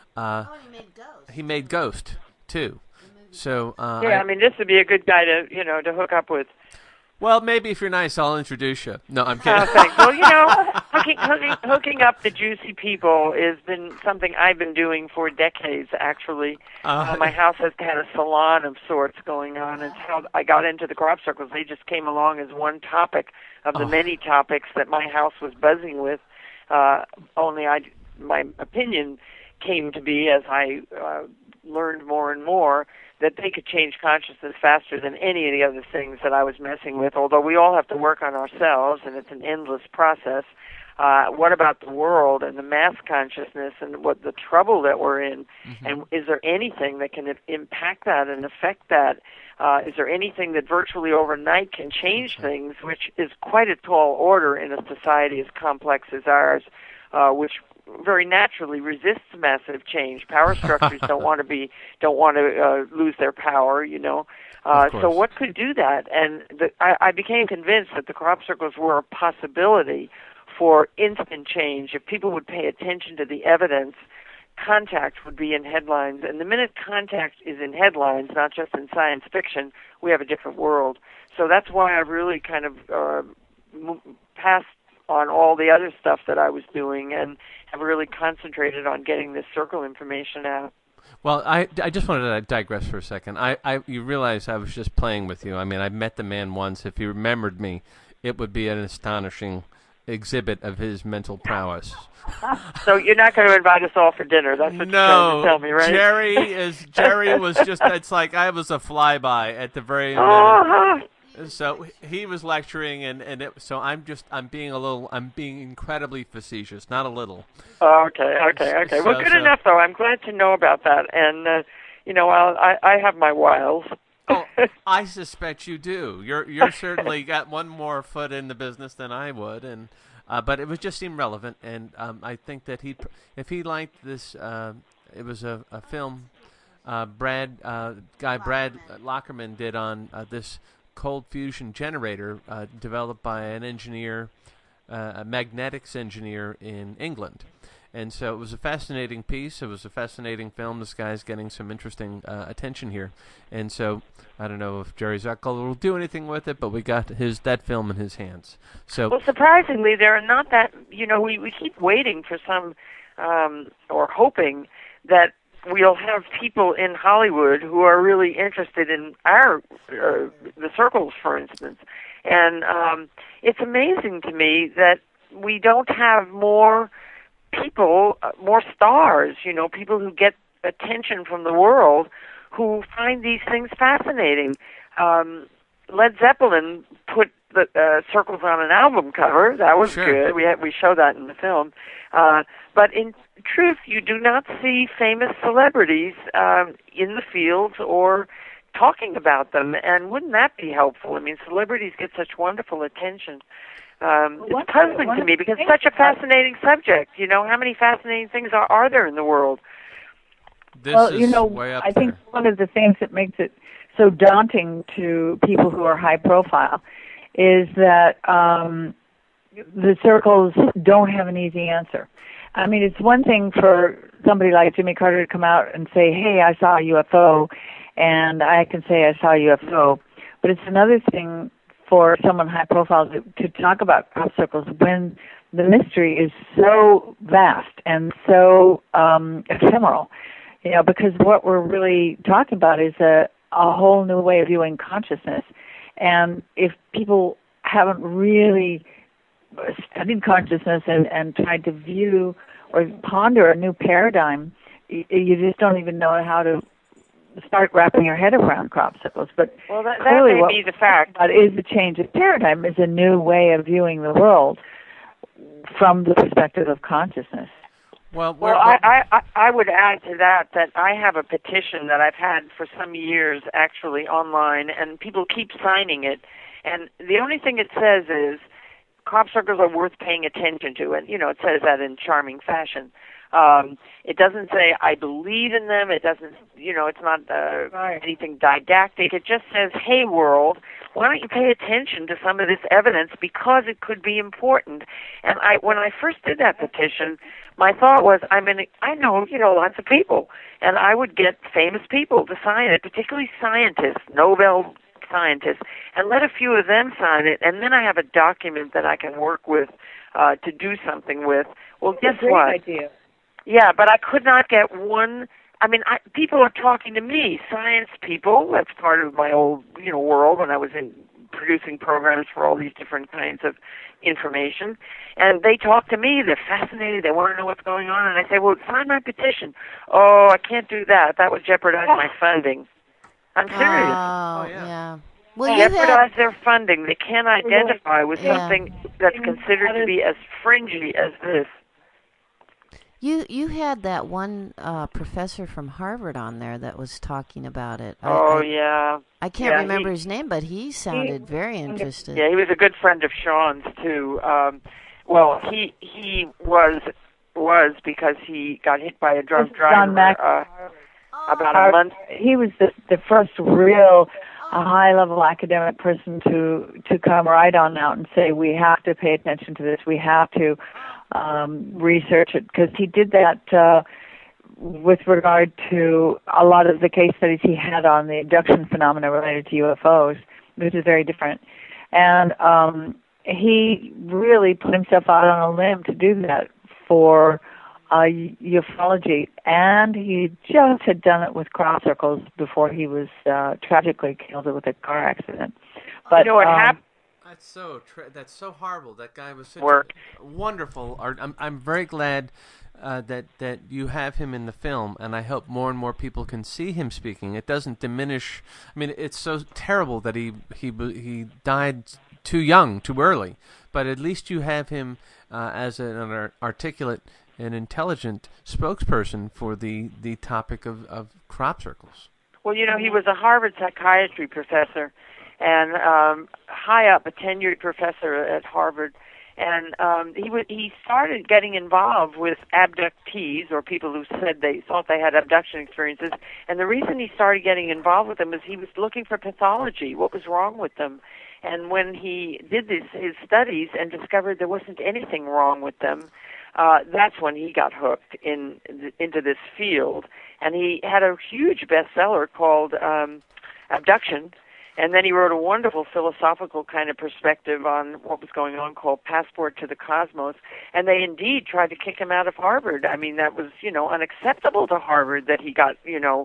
He made Ghost too. So I mean, this would be a good guy to hook up with. Well, maybe if you're nice, I'll introduce you. No, I'm kidding. Oh, thanks. Well, hooking up the juicy people has been something I've been doing for decades, actually. My house has had a salon of sorts going on. It's how I got into the crop circles. They just came along as one topic of the many topics that my house was buzzing with. Only my opinion came to be as I learned more and more that they could change consciousness faster than any of the other things that I was messing with, although we all have to work on ourselves, and it's an endless process. What about the world and the mass consciousness and what the trouble that we're in? Mm-hmm. And is there anything that can impact that and affect that? Is there anything that virtually overnight can change things, which is quite a tall order in a society as complex as ours, which very naturally resists massive change. Power structures don't want to lose their power, you know. So what could do that? And I became convinced that the crop circles were a possibility for instant change. If people would pay attention to the evidence, contact would be in headlines. And the minute contact is in headlines, not just in science fiction, we have a different world. So that's why I've really kind of passed on all the other stuff that I was doing and have really concentrated on getting this circle information out. Well, I just wanted to digress for a second. You realize I was just playing with you. I mean, I met the man once. If he remembered me, it would be an astonishing exhibit of his mental prowess. So you're not going to invite us all for dinner. That's what you're trying to tell me, right? Jerry was just, it's like I was a flyby at the very minute. So he was lecturing, so I'm being incredibly facetious, not a little. Okay. Well, good enough, though. I'm glad to know about that. And, I have my wiles. Oh, I suspect you do. You're certainly got one more foot in the business than I would, and but it would just seem relevant. And I think that if he liked this, it was a film Brad Lockerman did on this cold fusion generator developed by an engineer, a magnetics engineer in England. And so it was a fascinating piece. It was a fascinating film. This guy's getting some interesting attention here. And so I don't know if Jerry Zuckel will do anything with it, but we got that film in his hands. So, well, surprisingly, there are not that, we keep waiting for some, or hoping that we'll have people in Hollywood who are really interested in the circles, for instance. And it's amazing to me that we don't have more people, more stars, people who get attention from the world who find these things fascinating. Led Zeppelin put the circles on an album cover. That was good. We show that in the film. But in truth, you do not see famous celebrities in the field or talking about them. And wouldn't that be helpful? I mean, celebrities get such wonderful attention. It's puzzling to me because it's such a fascinating subject. How many fascinating things are there in the world? Way up I think one of the things that makes it so daunting to people who are high profile is that the circles don't have an easy answer. I mean, it's one thing for somebody like Jimmy Carter to come out and say, hey, I saw a UFO, and I can say I saw a UFO. But it's another thing for someone high profile to talk about crop circles when the mystery is so vast and so ephemeral. Because what we're really talking about is a whole new way of viewing consciousness. And if people haven't really studied consciousness and tried to view or ponder a new paradigm, you just don't even know how to start wrapping your head around crop circles. But that clearly may be the fact. But is the change of paradigm, is a new way of viewing the world from the perspective of consciousness. Well, I would add to that I have a petition that I've had for some years actually online, and people keep signing it. And the only thing it says is crop circles are worth paying attention to, and it says that in charming fashion. It doesn't say I believe in them. It doesn't, it's not anything didactic. It just says, hey, world, why don't you pay attention to some of this evidence because it could be important. And when I first did that petition, my thought was, I know, lots of people, and I would get famous people to sign it, particularly scientists, Nobel scientists, and let a few of them sign it, and then I have a document that I can work with to do something with. Well, guess what? Idea. Yeah, but I could not get one. People are talking to me, science people. That's part of my old, world when I was in producing programs for all these different kinds of information. And they talk to me. They're fascinated. They want to know what's going on. And I say, well, sign my petition. Oh, I can't do that. That would jeopardize my funding. I'm serious. Oh, yeah. Well, jeopardize their funding. They can't identify with something that's considered to be as fringy as this. You had that one professor from Harvard on there that was talking about it. Yeah. I can't remember his name, but he sounded very interested. Yeah, he was a good friend of Sean's too. He was because he got hit by a drunk driver about a month. He was the first real high-level academic person to come right on out and say, we have to pay attention to this. We have to research it, because he did that with regard to a lot of the case studies he had on the abduction phenomena related to UFOs, which is very different. And he really put himself out on a limb to do that for ufology, and he just had done it with crop circles before he was tragically killed with a car accident. But what happened? That's so horrible. That guy was such a wonderful art. I'm very glad that you have him in the film, and I hope more and more people can see him speaking. It doesn't diminish. I mean, it's so terrible that he died too young, too early. But at least you have him as an articulate and intelligent spokesperson for the topic of crop circles. Well, he was a Harvard psychiatry professor, and high up, a tenured professor at Harvard, and he started getting involved with abductees, or people who said they thought they had abduction experiences. And the reason he started getting involved with them is he was looking for pathology, what was wrong with them. And when he did his studies and discovered there wasn't anything wrong with them, that's when he got hooked into this field. And he had a huge bestseller called Abduction. And then he wrote a wonderful philosophical kind of perspective on what was going on called Passport to the Cosmos. And they indeed tried to kick him out of Harvard. I mean, that was, unacceptable to Harvard that he got,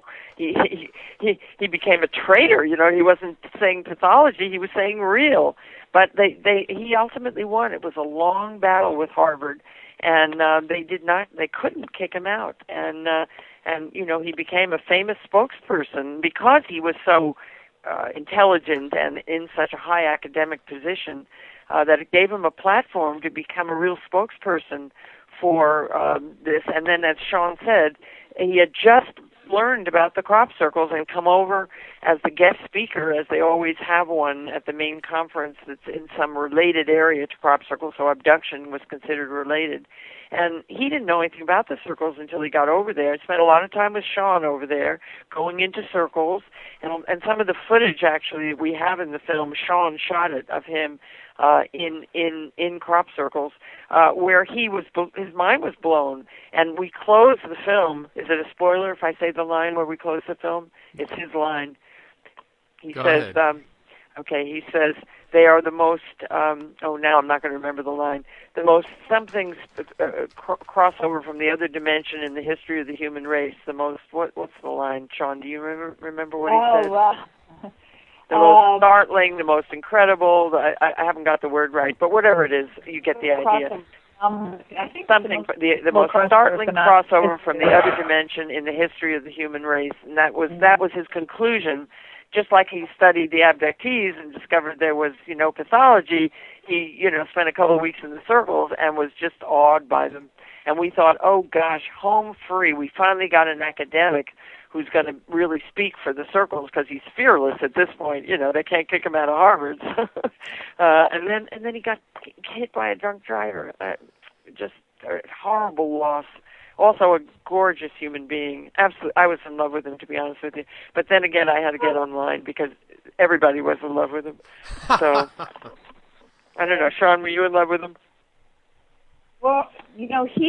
he became a traitor. He wasn't saying pathology, he was saying real. But he ultimately won. It was a long battle with Harvard. And they couldn't kick him out. And he became a famous spokesperson because he was so intelligent and in such a high academic position that it gave him a platform to become a real spokesperson for this. And then, as Sean said, he had just learned about the crop circles and come over as the guest speaker, as they always have one at the main conference that's in some related area to crop circles, so abduction was considered related. And he didn't know anything about the circles until he got over there. I spent a lot of time with Sean over there, going into circles, and some of the footage actually we have in the film, Sean shot it of him in crop circles, where his mind was blown. And we closed the film. Is it a spoiler if I say the line where we close the film? It's his line. He says, he says, they are the most, now I'm not going to remember the line, the most something crossover from the other dimension in the history of the human race. The most, what's the line, Sean? Do you remember what he said? The most startling, the most incredible, I haven't got the word right, but whatever it is, you get the idea. I think something, the most startling crossover from the other dimension in the history of the human race, and that was his conclusion. Just like he studied the abductees and discovered there was, pathology, he, spent a couple of weeks in the circles and was just awed by them. And we thought, oh gosh, home free. We finally got an academic who's going to really speak for the circles, because he's fearless at this point. They can't kick him out of Harvard. and then he got hit by a drunk driver. Just a horrible loss. also a gorgeous human being. Absolutely, I was in love with him, to be honest with you. But then again, I had to get online because everybody was in love with him. So I don't know, Sean, were you in love with him? Well, he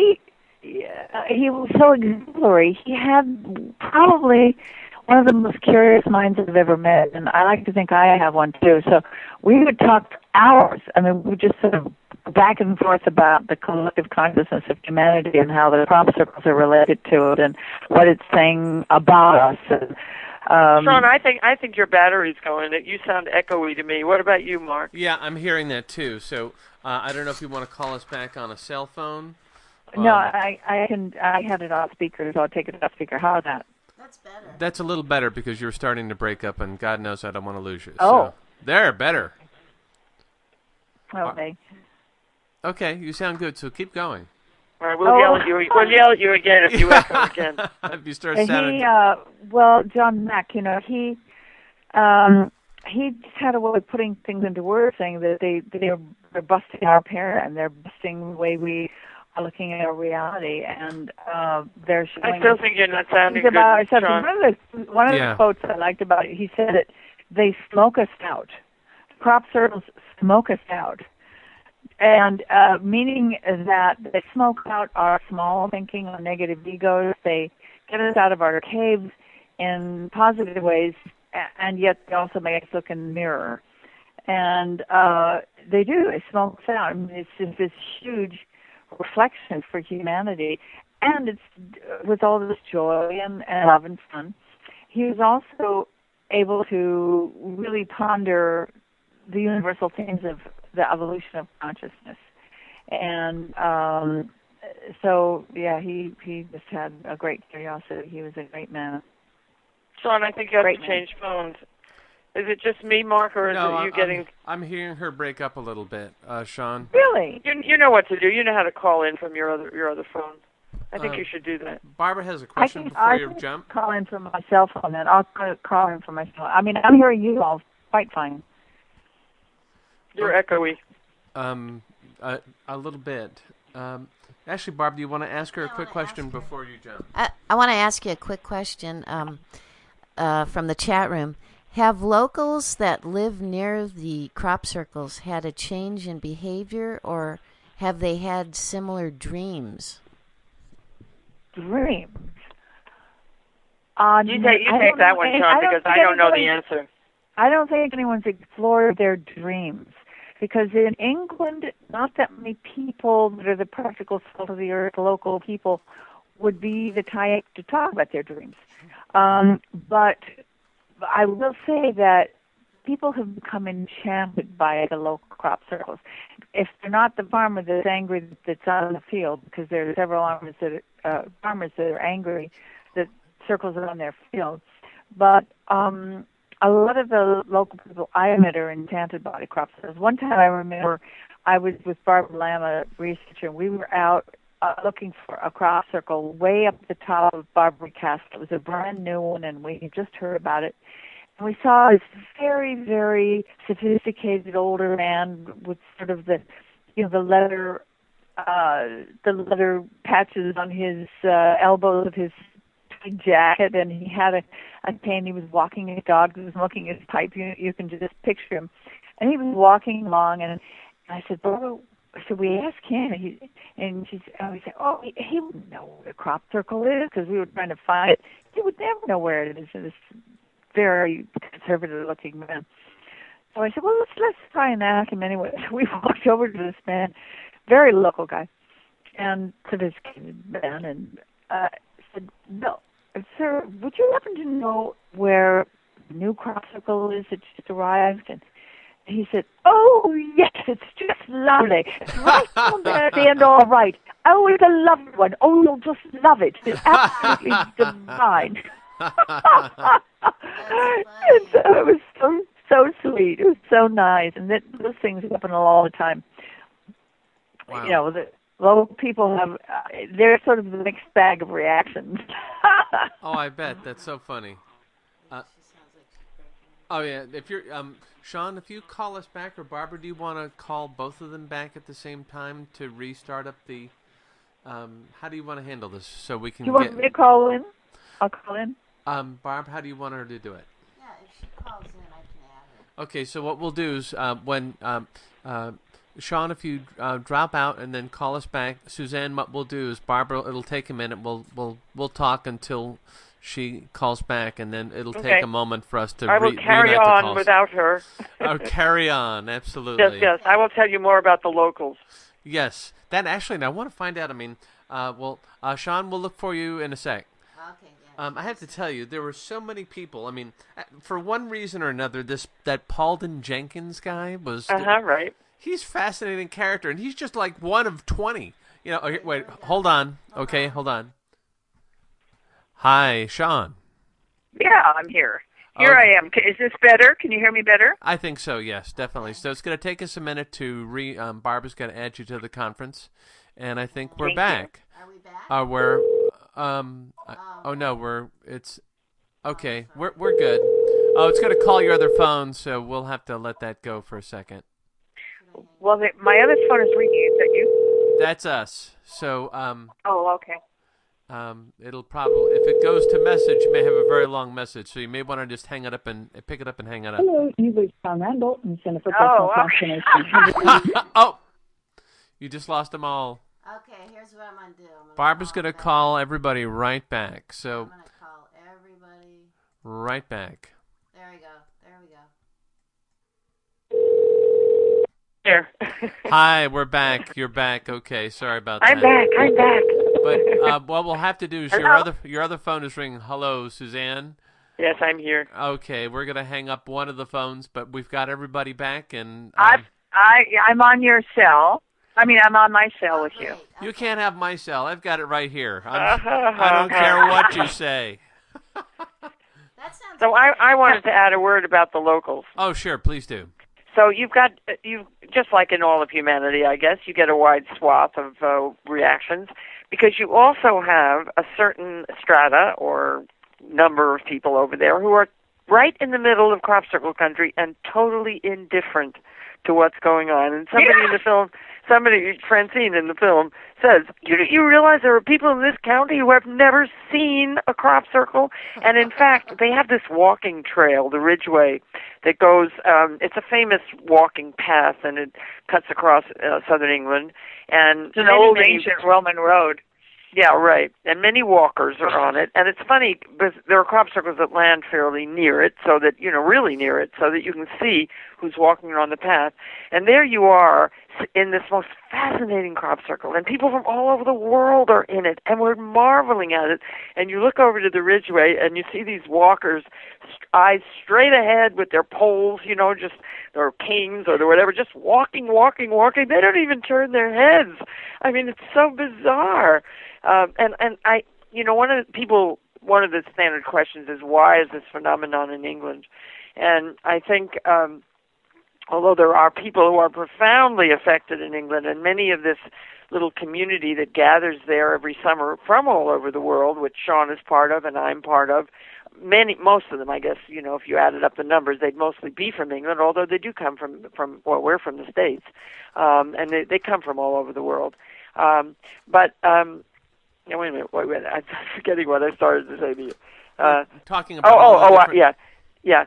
was so exemplary. He had probably one of the most curious minds I've ever met, and I like to think I have one too. So we would talk for hours. I mean, we would just sort of back and forth about the collective consciousness of humanity and how the crop circles are related to it and what it's saying about us. And, Sean, I think your battery's going. You sound echoey to me. What about you, Mark? Yeah, I'm hearing that too. So I don't know if you want to call us back on a cell phone. No, I had it off speaker, so I'll take it off speaker. How's that? That's better. That's a little better because you're starting to break up, and God knows I don't want to lose you. Oh. So, there, better. Okay. Okay, you sound good, so keep going. All right, we'll yell at you. We'll yell at you again if you echo again. If you start sounding... John Mack, he just had a way of putting things into words, saying that they're busting our paradigm, they're busting the way we are looking at our reality, and they're showing. I still think you're not sounding good, Sean. One of the quotes I liked about it, he said that they smoke us out. Crop circles smoke us out. And meaning that they smoke out our small thinking or negative egos. They get us out of our caves in positive ways, and yet they also make us look in the mirror. And they do. They smoke us out. I mean, it's just this huge reflection for humanity. And it's with all this joy and love and fun. He was also able to really ponder the universal themes of the evolution of consciousness. And he just had a great curiosity. He was a great man. Sean, I think you have to change phones. Is it just me, Mark, or is it you getting... I'm hearing her break up a little bit, Sean. Really? You know what to do. You know how to call in from your other phone. I think you should do that. Barbara has a question before you jump. Call in from my cell phone, then. I'll call in from my cell phone. I mean, I'm hearing you all quite fine. You're echoey. A little bit. Actually, Barb, do you want to ask her a quick question before you jump? I want to ask you a quick question from the chat room. Have locals that live near the crop circles had a change in behavior, or have they had similar dreams? Dreams? You take that one, Sean, because I don't know the answer. I don't think anyone's explored their dreams. Because in England, not that many people that are the practical salt of the earth, local people, would be the type to talk about their dreams. But I will say that people have become enchanted by the local crop circles. If they're not the farmer that's angry that's out in the field, because there are several farmers that are angry that circles are on their field. But a lot of the local people I met are enchanted by the crop circles. One time I remember I was with Barbara Lamb, a researcher, and we were out looking for a crop circle way up the top of Barbary Castle. It was a brand new one, and we had just heard about it. And we saw this very, very sophisticated older man with sort of the leather patches on his elbows of his jacket, and he had a cane. He was walking his dog. He was smoking his pipe. You can just picture him. And he was walking along, and I said, Barbara, should we ask him? We said, he wouldn't know where the crop circle is, because we were trying to find it. He would never know where it is. This very conservative-looking man. So I said, well, let's try and ask him anyway. So we walked over to this man, very local guy, and sophisticated man, and said, no, sir, would you happen to know where the new crop circle is that just arrived? And he said, oh, yes, it's just lovely. It's right down there at the end, all right. Oh, it's a lovely one. Oh, you'll just love it. It's absolutely divine. And so it was so sweet. It was so nice. And those things happen all the time. Wow. You know, the local people have, they're sort of the mixed bag of reactions. Oh, I bet. That's so funny. Oh, yeah. If you're, Sean, if you call us back, or Barbara, do you want to call both of them back at the same time to restart up the how do you want to handle this so we can Do you want me to call in? I'll call in. Barb, how do you want her to do it? Yeah, if she calls in, I can add her. Okay, so what we'll do is when Sean, if you drop out and then call us back, Suzanne, what we'll do is Barbara. It'll take a minute. We'll talk until she calls back, and then it'll take a moment for us to. I will carry on without her. Oh, carry on, absolutely. Yes. I will tell you more about the locals. Yes, that actually. Now I want to find out. I mean, Sean, we'll look for you in a sec. Okay. Yeah. I have to tell you, there were so many people. I mean, for one reason or another, that Paulden Jenkins guy was. Right. He's a fascinating character, and he's just like one of 20. You know, wait, hold on. Okay, hold on. Hi, Sean. Yeah, I'm here. Here I am. Is this better? Can you hear me better? I think so, yes, definitely. So it's going to take us a minute to Barbara's going to add you to the conference, and I think we're back. Are we back? It's okay. We're good. Oh, it's going to call your other phone, so we'll have to let that go for a second. Well, my other phone is ringing. Is that you? That's us. So, Oh, okay. It'll probably, if it goes to message, you may have a very long message, so you may want to just hang it up and pick it up and hang it up. Hello, you've reached Tom Randall and Center for Personal Transformation. Oh, you just lost them all. Okay, here's what I'm going to do. Barbara's going to call everybody right back. So I'm going to call everybody. Right back. There we go. There. Hi, we're back. You're back. Okay, sorry about that. I'm back. But what we'll have to do is your other phone is ringing. Hello, Suzanne. Yes, I'm here. Okay, we're gonna hang up one of the phones, but we've got everybody back, and I'm on your cell. I mean, I'm on my cell with you. You can't have my cell. I've got it right here. I don't care what you say. So I wanted to add a word about the locals. Oh, sure, please do. So you just like in all of humanity, I guess, you get a wide swath of reactions because you also have a certain strata or number of people over there who are right in the middle of crop circle country and totally indifferent to what's going on. And somebody in the film, Francine in the film, says, you realize there are people in this county who have never seen a crop circle? And in fact, they have this walking trail, the Ridgeway, that goes, it's a famous walking path, and it cuts across southern England. And it's an old ancient Roman road. Yeah, right. And many walkers are on it. And it's funny because there are crop circles that land fairly near it, so that, really near it, so that you can see who's walking on the path. And there you are in this most fascinating crop circle. And people from all over the world are in it. And we're marveling at it. And you look over to the Ridgeway and you see these walkers, eyes straight ahead with their poles, just their canes or whatever, just walking. They don't even turn their heads. I mean, it's so bizarre. And I, one of the standard questions is, why is this phenomenon in England? And I think, although there are people who are profoundly affected in England, and many of this little community that gathers there every summer from all over the world, which Sean is part of and I'm part of, most of them, I guess, if you added up the numbers, they'd mostly be from England, although they do come from we're from the States, and they come from all over the world. Wait a minute, I'm forgetting what I started to say to you. Talking about yeah.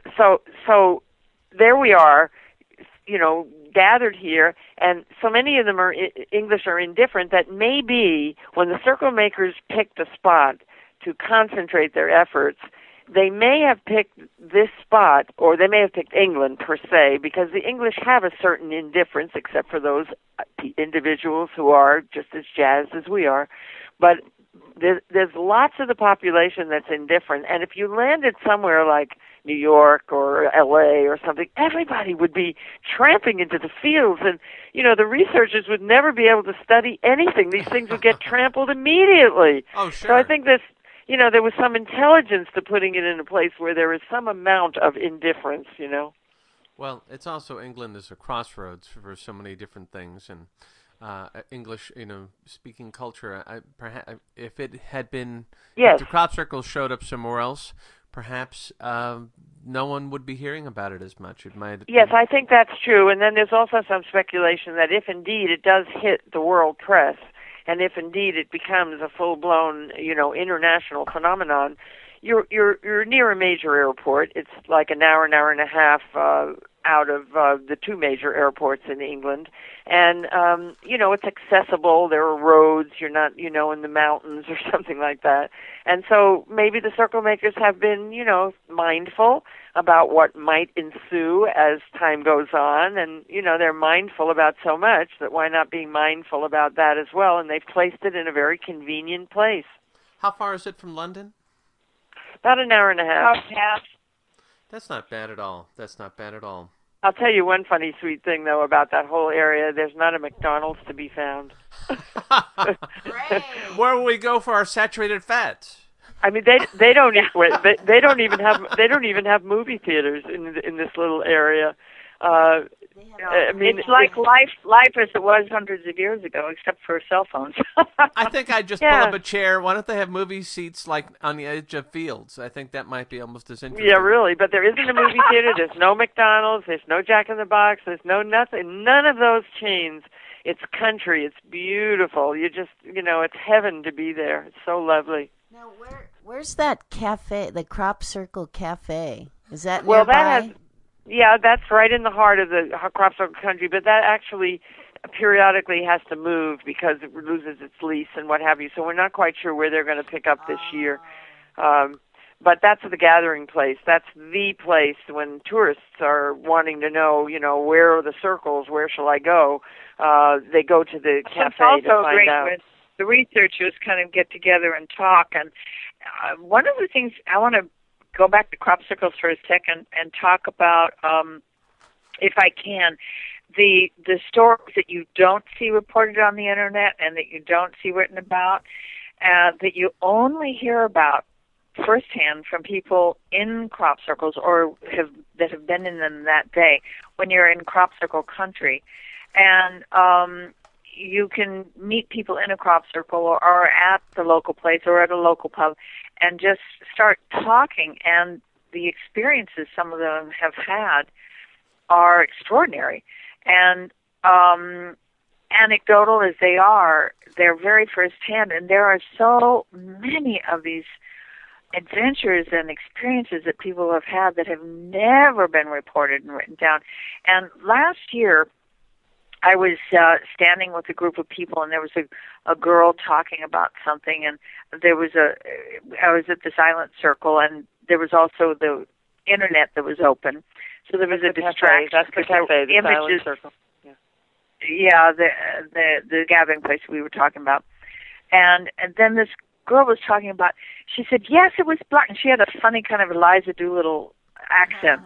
So there we are, gathered here, and so many of them are English are indifferent that maybe when the circle makers picked a spot to concentrate their efforts, they may have picked this spot, or they may have picked England per se, because the English have a certain indifference, except for those individuals who are just as jazzed as we are. But there's lots of the population that's indifferent, and if you landed somewhere like New York or L.A. or something, everybody would be tramping into the fields, and, the researchers would never be able to study anything. These things would get trampled immediately. Oh, sure. So I think this, there was some intelligence to putting it in a place where there is some amount of indifference, Well, it's also England is a crossroads for so many different things, and English, speaking culture. Perhaps if it had been, if the crop circles showed up somewhere else, perhaps no one would be hearing about it as much. It might. Yes, I think that's true. And then there's also some speculation that if indeed it does hit the world press, and if indeed it becomes a full-blown, international phenomenon, you're near a major airport. It's like an hour and a half out of the two major airports in England, and it's accessible. There are roads. You're not, in the mountains or something like that. And so maybe the circle makers have been, mindful about what might ensue as time goes on, and they're mindful about so much that why not be mindful about that as well? And they've placed it in a very convenient place. How far is it from London? About an hour and a half. That's not bad at all. That's not bad at all. I'll tell you one funny, sweet thing, though, about that whole area. There's not a McDonald's to be found. Where will we go for our saturated fats? I mean, they don't even have movie theaters in this little area. I mean, it's like life as it was hundreds of years ago, except for cell phones. I think I'd just pull up a chair. Why don't they have movie seats like on the edge of fields? I think that might be almost as interesting. Yeah, really. But there isn't a movie theater. There's no McDonald's. There's no Jack in the Box. There's no nothing. None of those chains. It's country. It's beautiful. You just, it's heaven to be there. It's so lovely. Now, where's that cafe, the Crop Circle Cafe? Is that well, nearby? That's right in the heart of the Crop Circle country, but that actually periodically has to move because it loses its lease and what have you. So we're not quite sure where they're going to pick up this year. But that's the gathering place. That's the place when tourists are wanting to know, where are the circles, where shall I go? They go to the cafe to find out. When the researchers kind of get together and talk. And one of the things I want to go back to crop circles for a second and talk about, if I can, the stories that you don't see reported on the internet and that you don't see written about, that you only hear about firsthand from people in crop circles or that have been in them that day when you're in crop circle country. And you can meet people in a crop circle or at the local place or at a local pub and just start talking, and the experiences some of them have had are extraordinary. And anecdotal as they are, they're very firsthand, and there are so many of these adventures and experiences that people have had that have never been reported and written down. And last year, I was standing with a group of people, and there was a girl talking about something, and I was at the silent circle, and there was also the internet that was open, so there was a distraction. That's the cafe, the silent circle. Yeah, the gathering place we were talking about, and then this girl was talking about. She said, "Yes, it was black," and she had a funny kind of Eliza Doolittle accent.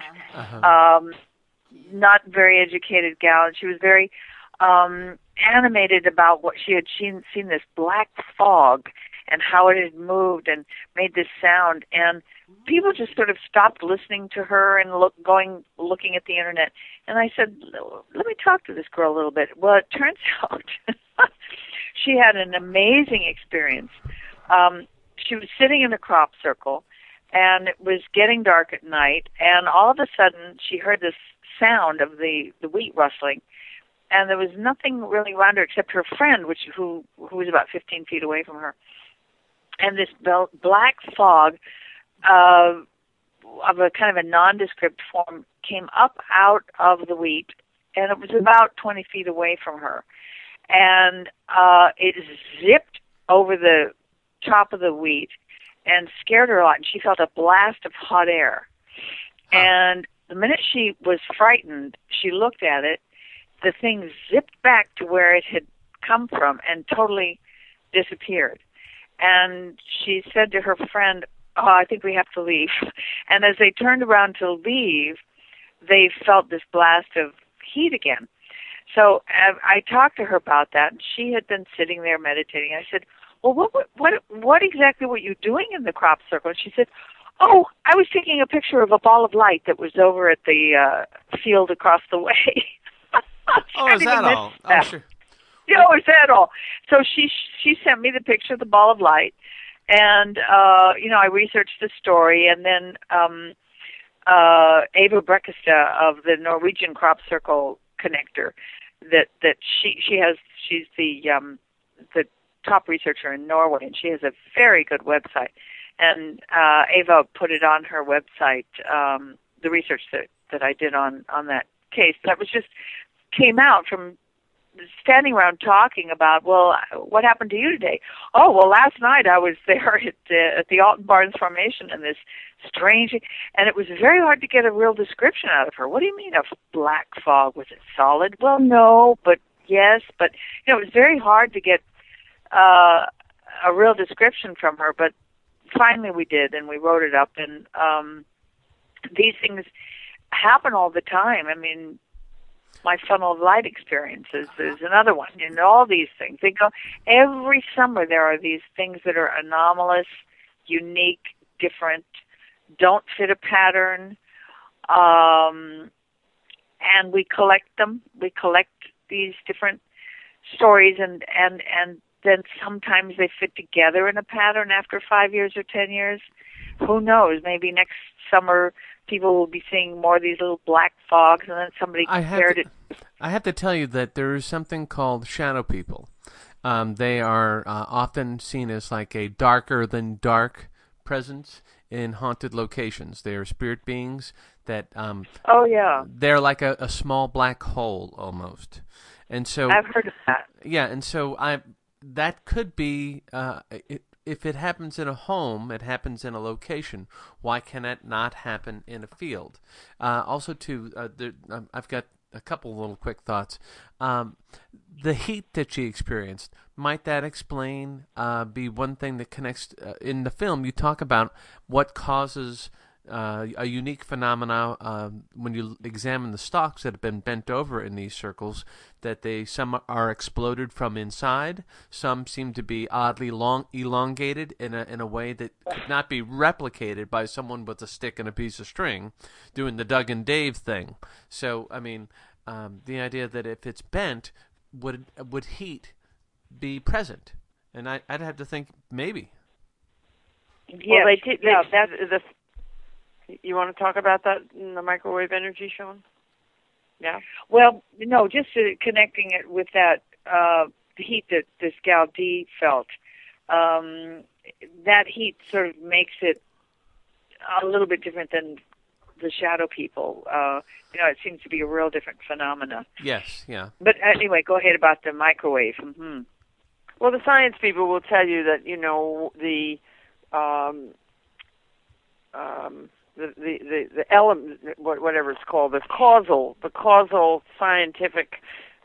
Not very educated gal, and she was very animated about what she had seen this black fog and how it had moved and made this sound, and people just sort of stopped listening to her and looking at the internet. And I said, let me talk to this girl a little bit. Well, it turns out she had an amazing experience. She was sitting in a crop circle, and it was getting dark at night, and all of a sudden she heard this sound of the wheat rustling, and there was nothing really around her except her friend, who was about 15 feet away from her. And this black fog of a kind of a nondescript form came up out of the wheat, and it was about 20 feet away from her. And it zipped over the top of the wheat and scared her a lot, and she felt a blast of hot air. And the minute she was frightened, she looked at it. The thing zipped back to where it had come from and totally disappeared. And she said to her friend, "Oh, I think we have to leave." And as they turned around to leave, they felt this blast of heat again. So I talked to her about that, and she had been sitting there meditating. I said, "Well, what exactly were you doing in the crop circle?" And she said, "Oh, I was taking a picture of a ball of light that was over at the field across the way." Oh, is that all? Oh, sure. Is that all? So she sent me the picture of the ball of light, and I researched the story, and then Ava Brekkestad of the Norwegian Crop Circle Connector, that she's the top researcher in Norway, and she has a very good website. And Ava put it on her website, the research that I did on that case. That was just came out from standing around talking about, well, what happened to you today? Oh, well, last night I was there at the Alton Barnes Formation, and this strange, and it was very hard to get a real description out of her. What do you mean a black fog? Was it solid? Well, no, but yes, but it was very hard to get a real description from her. But finally, we did, and we wrote it up. And these things happen all the time. I mean, my funnel of light experiences is another one, and all these things. They go every summer. There are these things that are anomalous, unique, different, don't fit a pattern, and we collect them. We collect these different stories, and then sometimes they fit together in a pattern after 5 years or 10 years. Who knows? Maybe next summer people will be seeing more of these little black fogs, and then somebody compared it. I have to tell you that there is something called shadow people. They are often seen as like a darker than dark presence in haunted locations. They are spirit beings that they're like a small black hole almost. And so I've heard of that. Yeah, and so that could be if it happens in a home, it happens in a location. Why can it not happen in a field? Also, too, I've got a couple little quick thoughts. The heat that she experienced, might that explain, be one thing that connects, in the film you talk about what causes a unique phenomena when you examine the stalks that have been bent over in these circles, that some are exploded from inside, some seem to be oddly elongated in a way that could not be replicated by someone with a stick and a piece of string doing the Doug and Dave thing. So, I mean, the idea that if it's bent, would heat be present? And I'd have to think maybe. Yeah, you want to talk about that in the microwave energy, Sean? Yeah. Well, no, just connecting it with that the heat that this gal Dee felt. That heat sort of makes it a little bit different than the shadow people. It seems to be a real different phenomena. Yes, yeah. But anyway, go ahead about the microwave. Mm-hmm. Well, the science people will tell you that the element, whatever it's called, the causal scientific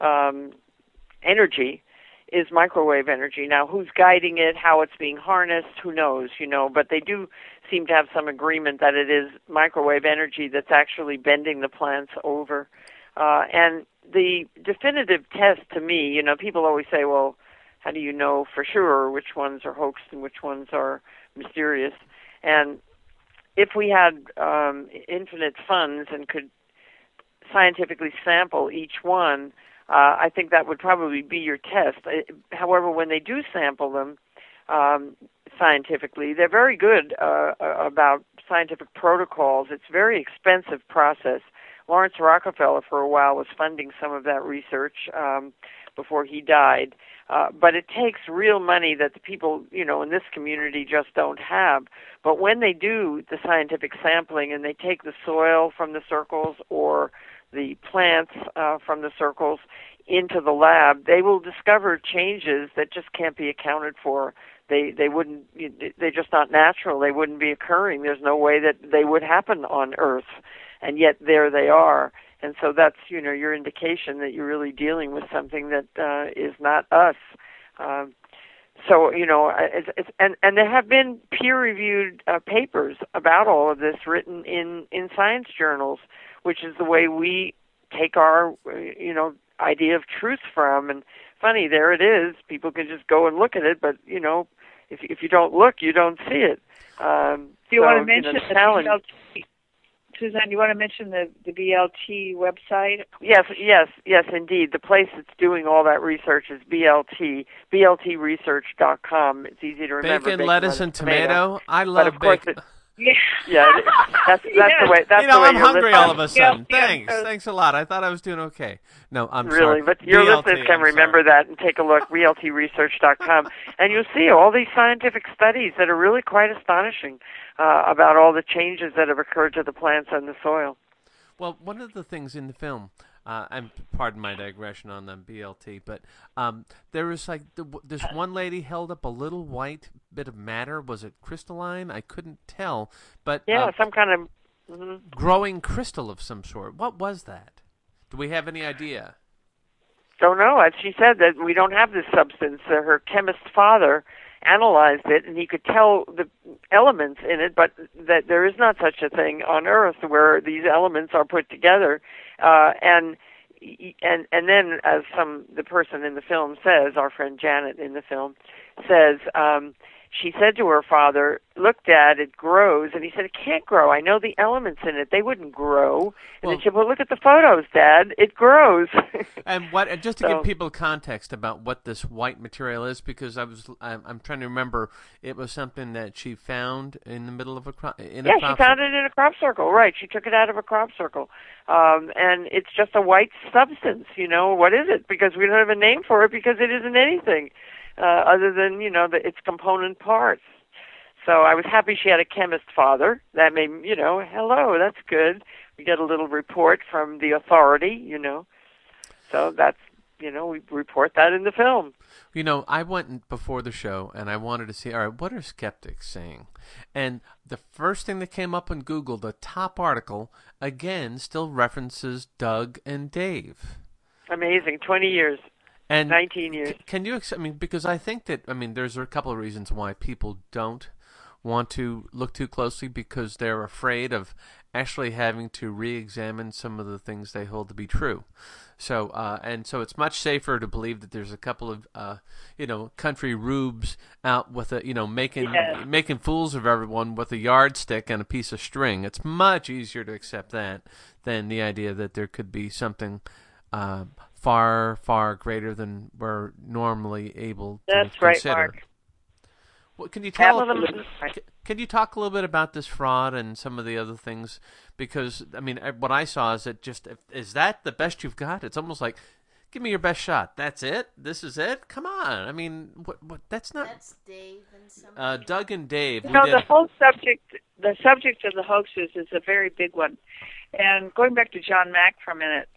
energy is microwave energy. Now, who's guiding it, how it's being harnessed, who knows, but they do seem to have some agreement that it is microwave energy that's actually bending the plants over. And the definitive test to me, people always say, well, how do you know for sure which ones are hoaxed and which ones are mysterious? And if we had infinite funds and could scientifically sample each one, I think that would probably be your test. However, when they do sample them scientifically, they're very good about scientific protocols. It's a very expensive process. Lawrence Rockefeller, for a while, was funding some of that research before he died. But it takes real money that the people, in this community just don't have. But when they do the scientific sampling and they take the soil from the circles or the plants from the circles into the lab, they will discover changes that just can't be accounted for. They're just not natural. They wouldn't be occurring. There's no way that they would happen on Earth. And yet there they are. And so that's, your indication that you're really dealing with something that is not us. So, and there have been peer-reviewed papers about all of this written in science journals, which is the way we take our, idea of truth from. And funny, there it is. People can just go and look at it, but, if you don't look, you don't see it. Do you want to mention the BLT? Suzanne, you want to mention the BLT website? Yes, indeed. The place that's doing all that research is BLTresearch.com. It's easy to remember. Bacon, lettuce, and tomato. I love bacon. Yeah, that's the way. That's the way I'm your hungry listeners, all of a sudden. Yeah. Thanks a lot. I thought I was doing okay. No, I'm really, sorry. but your BLT, listeners can I'm remember sorry. that and take a look, realtyresearch.com, and you'll see all these scientific studies that are really quite astonishing about all the changes that have occurred to the plants and the soil. Well, one of the things in the film, and pardon my digression on the BLT, but there was like this one lady held up a little white bit of matter. Was it crystalline? I couldn't tell, but Yeah, some kind of. Mm-hmm. growing crystal of some sort. What was that? Do we have any idea? Don't know. As she said, that we don't have this substance. Her chemist father analyzed it, and he could tell the elements in it, but that there is not such a thing on Earth where these elements are put together. And then, as the person in the film says, our friend Janet in the film says, she said to her father, "Look, Dad, it grows." And he said, "It can't grow. I know the elements in it. They wouldn't grow." And then she said, "Well, look at the photos, Dad. It grows." And just to give people context about what this white material is, because I'm trying to remember, it was something that she found in the middle of a crop. She found it in a crop circle. Right, she took it out of a crop circle, and it's just a white substance. What is it? Because we don't have a name for it because it isn't anything. Other than, its component parts. So I was happy she had a chemist father. That made, hello, that's good. We get a little report from the authority, So that's, we report that in the film. I went before the show, and I wanted to see, all right, what are skeptics saying? And the first thing that came up on Google, the top article, again, still references Doug and Dave. Amazing, 20 years. And 19 years. Can you, because I think that, there's a couple of reasons why people don't want to look too closely, because they're afraid of actually having to re-examine some of the things they hold to be true. So, so it's much safer to believe that there's a couple of, country rubes out with making fools of everyone with a yardstick and a piece of string. It's much easier to accept that than the idea that there could be something, far, far greater than we're normally able to That's right, consider. Mark. Well, can you talk a little bit about this fraud and some of the other things? Because what I saw is that is that the best you've got? It's almost like, give me your best shot. That's it. This is it. Come on. What? That's not. That's Dave and somebody. Doug and Dave. The whole subject of the hoaxes is a very big one. And going back to John Mack for a minute.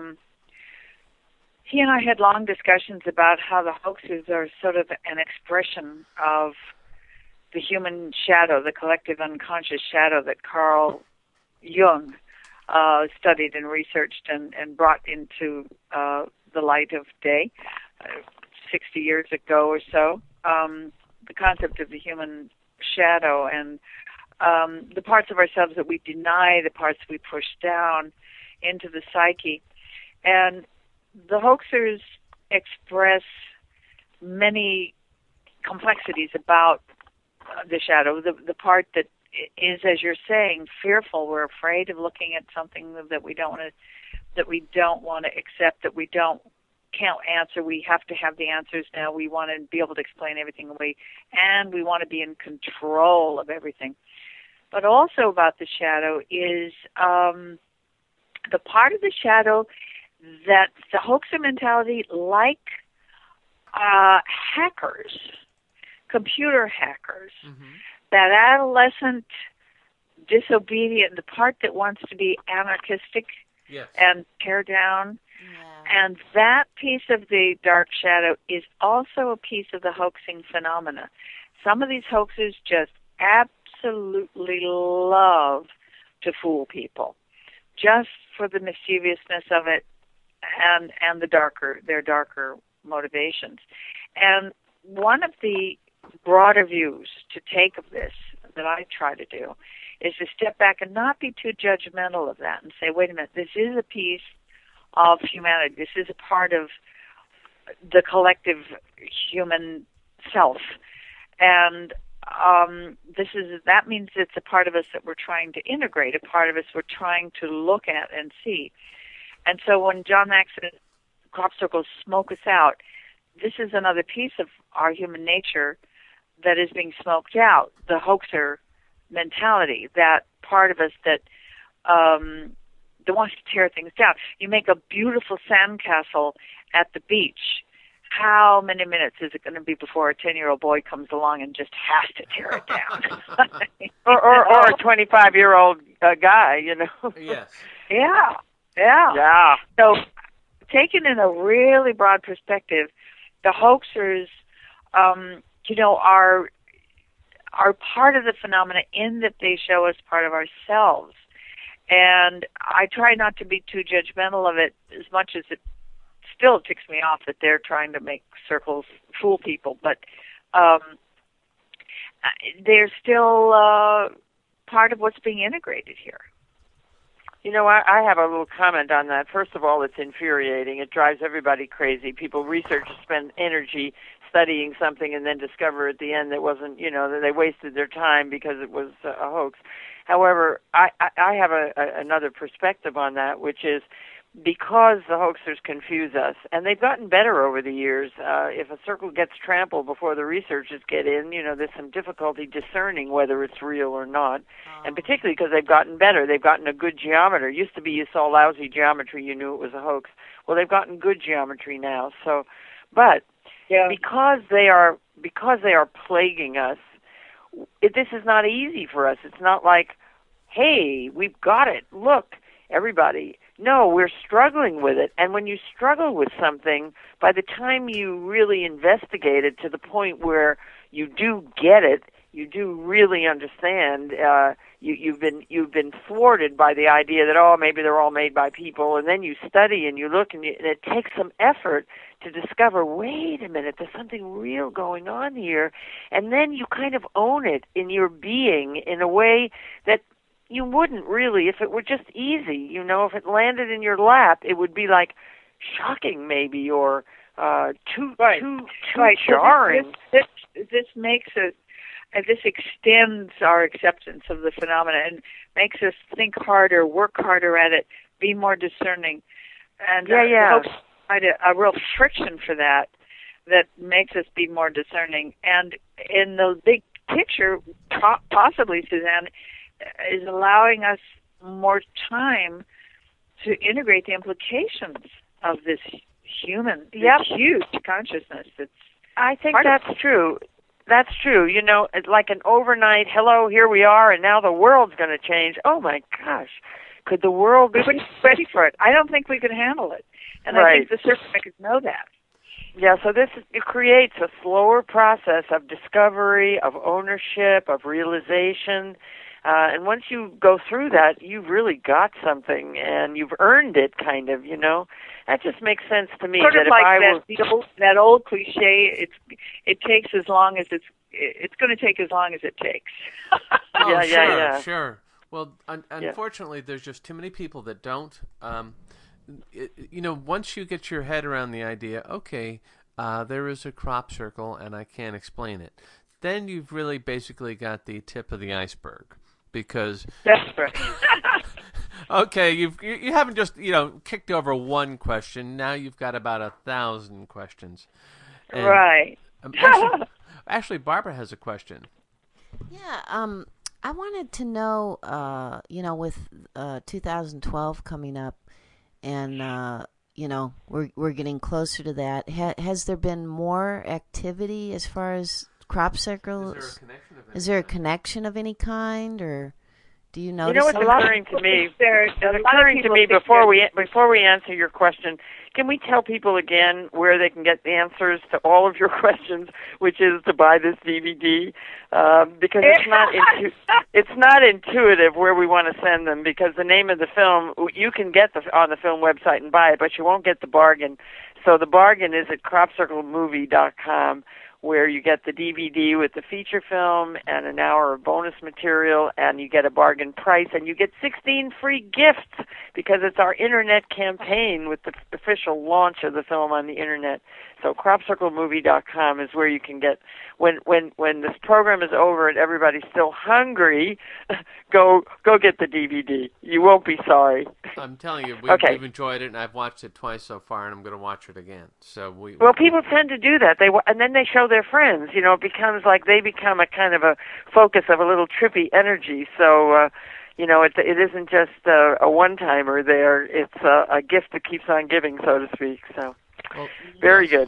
He and I had long discussions about how the hoaxes are sort of an expression of the human shadow, the collective unconscious shadow that Carl Jung studied and researched and brought into the light of day 60 years ago or so. The concept of the human shadow and the parts of ourselves that we deny, the parts we push down into the psyche. And the hoaxers express many complexities about the shadow, the part that is, as you're saying, fearful. We're afraid of looking at something that we don't want to accept, that we can't answer. We have to have the answers now. We want to be able to explain everything away, and we want to be in control of everything. But also about the shadow is the part of the shadow that the hoaxer mentality, like hackers, computer hackers, that adolescent disobedient, the part that wants to be anarchistic and tear down, and that piece of the dark shadow is also a piece of the hoaxing phenomena. Some of these hoaxers just absolutely love to fool people, just for the mischievousness of it, and their darker motivations. And one of the broader views to take of this that I try to do is to step back and not be too judgmental of that and say, wait a minute, this is a piece of humanity. This is a part of the collective human self. And that means it's a part of us that we're trying to integrate, a part of us we're trying to look at and see. And so when John Mack says crop circles smoke us out, this is another piece of our human nature that is being smoked out. The hoaxer mentality, that part of us that wants to tear things down. You make a beautiful sandcastle at the beach. How many minutes is it going to be before a 10-year-old boy comes along and just has to tear it down? or a 25-year-old guy, you know? Yes. Yeah. So, taken in a really broad perspective, the hoaxers, are part of the phenomena in that they show us part of ourselves. And I try not to be too judgmental of it, as much as it still ticks me off that they're trying to make circles fool people. But they're still part of what's being integrated here. You know, I have a little comment on that. First of all, it's infuriating. It drives everybody crazy. People researchers spend energy studying something and then discover at the end that wasn't, that they wasted their time because it was a hoax. However, I have another perspective on that, which is because the hoaxers confuse us, and they've gotten better over the years. If a circle gets trampled before the researchers get in, there's some difficulty discerning whether it's real or not, and particularly because they've gotten better. They've gotten a good geometer. It used to be you saw lousy geometry, you knew it was a hoax. Well, they've gotten good geometry now. So, but because they are plaguing us, this is not easy for us. It's not like, hey, we've got it. Look, everybody. No, we're struggling with it. And when you struggle with something, by the time you really investigate it to the point where you do get it, you do really understand, you've been thwarted by the idea that, maybe they're all made by people, and then you study and you look, and it takes some effort to discover, wait a minute, there's something real going on here, and then you kind of own it in your being in a way that you wouldn't really if it were just easy. If it landed in your lap, it would be like shocking maybe, or too jarring. This makes it, this extends our acceptance of the phenomena and makes us think harder, work harder at it, be more discerning. And a real friction for that makes us be more discerning. And in the big picture, possibly, Suzanne, is allowing us more time to integrate the implications of this human, this huge consciousness. I think that's true. That's true. It's like an overnight, hello, here we are, and now the world's going to change. Oh, my gosh. Could the world be ready for it? I don't think we could handle it. And I think the circuit makers know that. Yeah, so it creates a slower process of discovery, of ownership, of realization. And once you go through that, you've really got something, and you've earned it, kind of, That just makes sense to me. Sort of like that old cliche, it takes as long as it's going to take as long as it takes. Sure. Well, unfortunately, there's just too many people that don't. Once you get your head around the idea, okay, there is a crop circle, and I can't explain it, then you've really basically got the tip of the iceberg. Because that's right. Okay, you haven't just kicked over one question. Now you've got about 1,000 questions. And, right. Actually, Barbara has a question. Yeah. I wanted to know. With 2012 coming up, and we're getting closer to that. Has there been more activity as far as crop circles? Is there a connection of any kind, or do you notice? What's occurring to me? Before we answer your question, can we tell people again where they can get the answers to all of your questions, which is to buy this DVD? Because it's not intuitive where we want to send them. Because the name of the film, you can get on the film website and buy it, but you won't get the bargain. So the bargain is at cropcirclemovie.com. where you get the DVD with the feature film and an hour of bonus material, and you get a bargain price, and you get 16 free gifts because it's our internet campaign with the official launch of the film on the internet. So cropcirclemovie.com is where you can get, when this program is over and everybody's still hungry, go get the DVD. You won't be sorry. I'm telling you, we've enjoyed it, and I've watched it twice so far, and I'm going to watch it again. So Well, people tend to do that. And then they show their friends. You know, it becomes like they become a kind of a focus of a little trippy energy. So, you know, it isn't just a one-timer there. It's a gift that keeps on giving, so to speak. So, very good.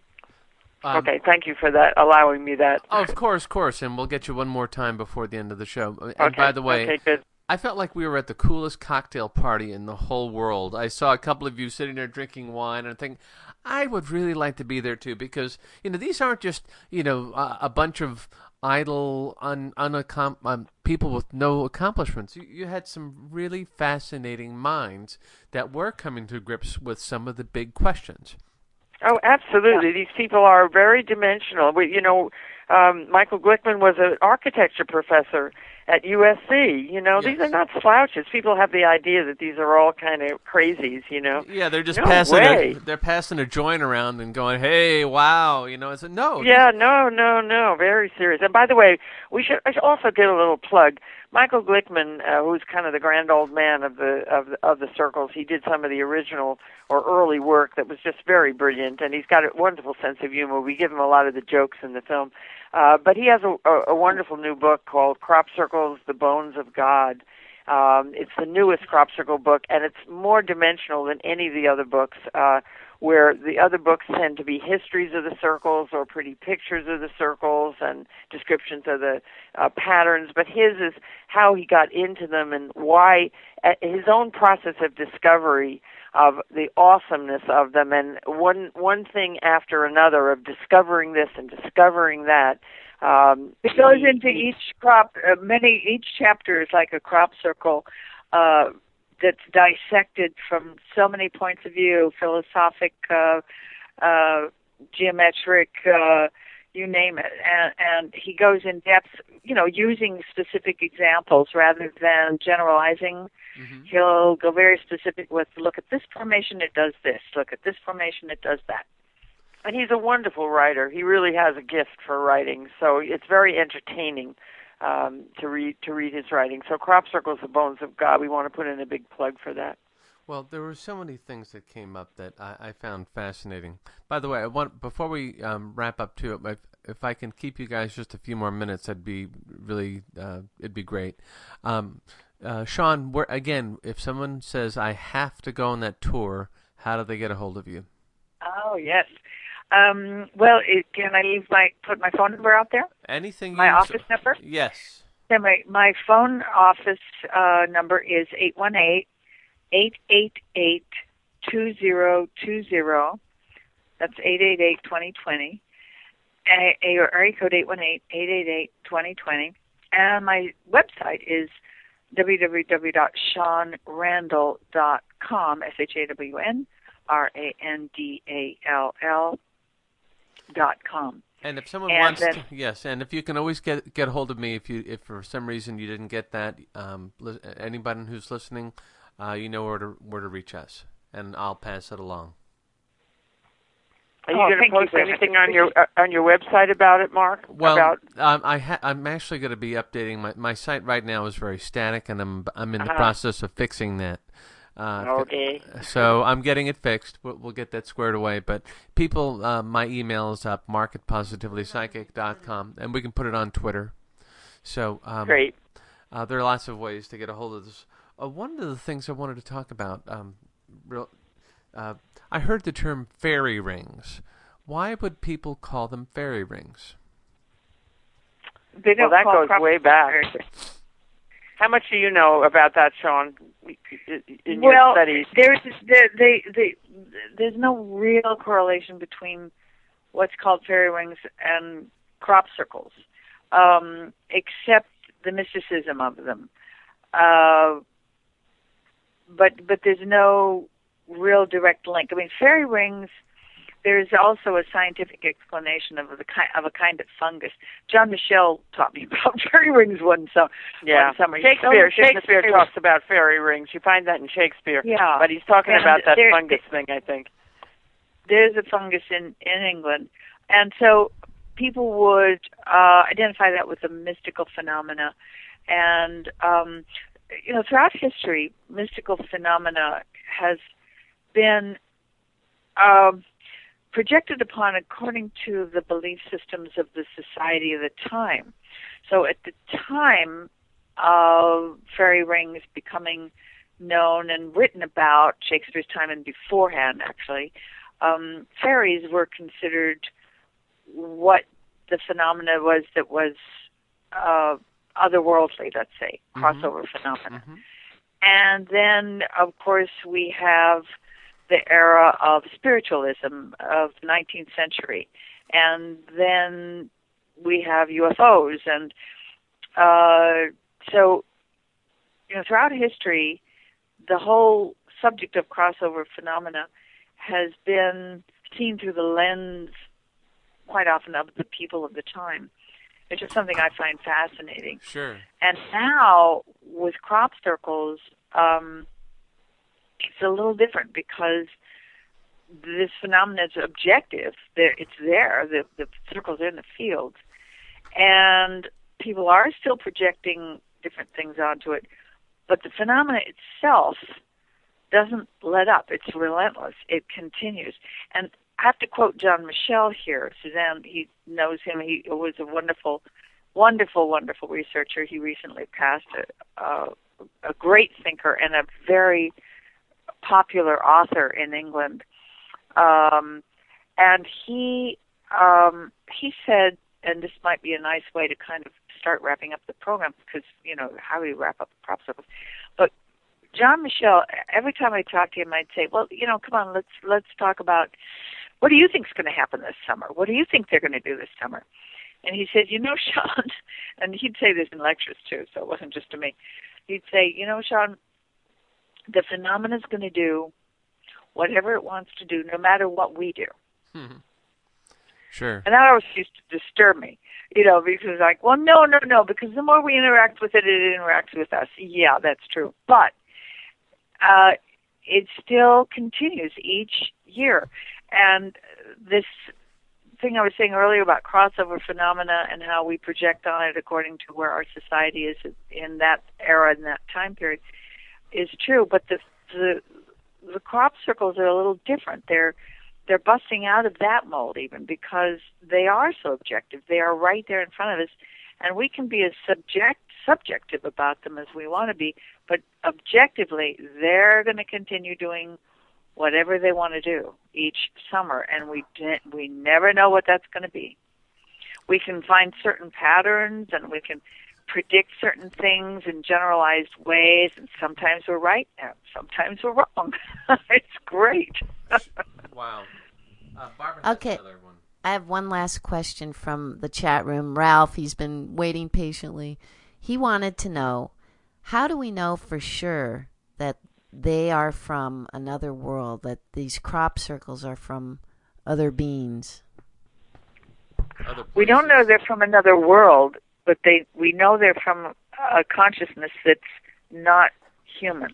Okay, thank you for that, allowing me that. Oh, of course, and we'll get you one more time before the end of the show. And by the way, good. I felt like we were at the coolest cocktail party in the whole world. I saw a couple of you sitting there drinking wine, and I think I would really like to be there too, because these aren't just a bunch of idle, people with no accomplishments. You had some really fascinating minds that were coming to grips with some of the big questions. Oh, absolutely. Yeah. These people are very dimensional. Michael Glickman was an architecture professor at USC. Yes. These are not slouches. People have the idea that these are all kind of crazies, Yeah, they're just passing a joint around and going, "Hey, wow," It's a no. Yeah, no, very serious. And by the way, I should also give a little plug. Michael Glickman, who's kind of the grand old man of the circles, he did some of the original or early work that was just very brilliant, and he's got a wonderful sense of humor. We give him a lot of the jokes in the film. But he has a wonderful new book called Crop Circles, The Bones of God. It's the newest crop circle book, and it's more dimensional than any of the other books, where the other books tend to be histories of the circles or pretty pictures of the circles and descriptions of the patterns. But his is how he got into them and why, his own process of discovery of the awesomeness of them, and one thing after another of discovering this and discovering that. It goes into each crop. Each chapter is like a crop circle that's dissected from so many points of view: philosophic, geometric, you name it. And he goes in depth, using specific examples rather than generalizing. Mm-hmm. He'll go very specific with, look at this formation, it does this. Look at this formation, it does that. And he's a wonderful writer. He really has a gift for writing, so it's very entertaining to read his writing. So Crop Circles, The Bones of God, we want to put in a big plug for that. Well, there were so many things that came up that I found fascinating. By the way, before we wrap up too, if I can keep you guys just a few more minutes, that'd be really it'd be great. Sean, again, if someone says I have to go on that tour, how do they get a hold of you? Oh, yes. Can I put my phone number out there? Anything. My office number? Yes. Yeah, my phone office number is 818-888-2020. That's 888-2020. Area code 818-888-2020. And my website is www.shawnrandall.com, ShawnRandall.com. And if someone wants to, yes, and if you can always get a hold of me if for some reason you didn't get that, anybody who's listening, you know where to reach us, and I'll pass it along. Are you going to post anything on your website about it, Mark? Well, I'm actually going to be updating my site right now is very static, and I'm in the process of fixing that. Okay. So I'm getting it fixed. We'll get that squared away. But people, my email is up, mark@positivelypsychic.com, and we can put it on Twitter. So great. There are lots of ways to get a hold of this. One of the things I wanted to talk about, I heard the term fairy rings. Why would people call them fairy rings? That goes way back. How much do you know about that, Sean, in your studies? There's no real correlation between what's called fairy rings and crop circles, except the mysticism of them. But there's no real direct link. I mean, fairy rings, there's also a scientific explanation of a kind of fungus. John Michel taught me about fairy rings one summer. Shakespeare talks about fairy rings. You find that in Shakespeare. Yeah. But he's talking about that fungus thing, I think. there's a fungus in England, and so people would identify that with a mystical phenomena, and throughout history, mystical phenomena has been projected upon according to the belief systems of the society of the time. So at the time of fairy rings becoming known and written about, Shakespeare's time and beforehand actually, fairies were considered what the phenomena was that was otherworldly, let's say, crossover phenomena. And then, of course, we have the era of spiritualism of the 19th century. And then we have UFOs. And so, throughout history, the whole subject of crossover phenomena has been seen through the lens quite often of the people of the time. It's just something I find fascinating. Sure. And now, with crop circles, it's a little different because this phenomenon is objective. It's there. The circles are in the fields. And people are still projecting different things onto it. But the phenomena itself doesn't let up. It's relentless. It continues. And I have to quote John Michel here. Suzanne, he knows him. He was a wonderful, wonderful, wonderful researcher. He recently passed, a great thinker and a very popular author in England. And he said, and this might be a nice way to kind of start wrapping up the program, because, how do you wrap up the crop circles? But John Michel, every time I talk to him, I'd say, well, come on, let's talk about, what do you think's going to happen this summer? What do you think they're going to do this summer? And he said, Sean, and he'd say this in lectures too, so it wasn't just to me. He'd say, Sean, the phenomena's going to do whatever it wants to do, no matter what we do. Sure. And that always used to disturb me, because it's like, well, no, because the more we interact with it, it interacts with us. Yeah, that's true. But it still continues each year. And this thing I was saying earlier about crossover phenomena and how we project on it according to where our society is in that era, in that time period, is true. But the crop circles are a little different. They're busting out of that mold even, because they are so objective. They are right there in front of us, and we can be as subjective about them as we want to be, but objectively, they're going to continue doing whatever they want to do each summer, and we never know what that's going to be. We can find certain patterns, and we can predict certain things in generalized ways, and sometimes we're right, and sometimes we're wrong. It's great. Wow. Barbara has Okay. another one. I have one last question from the chat room. Ralph, he's been waiting patiently. He wanted to know, how do we know for sure that they are from another world, that these crop circles are from other beings? We don't know they're from another world, but we know they're from a consciousness that's not human.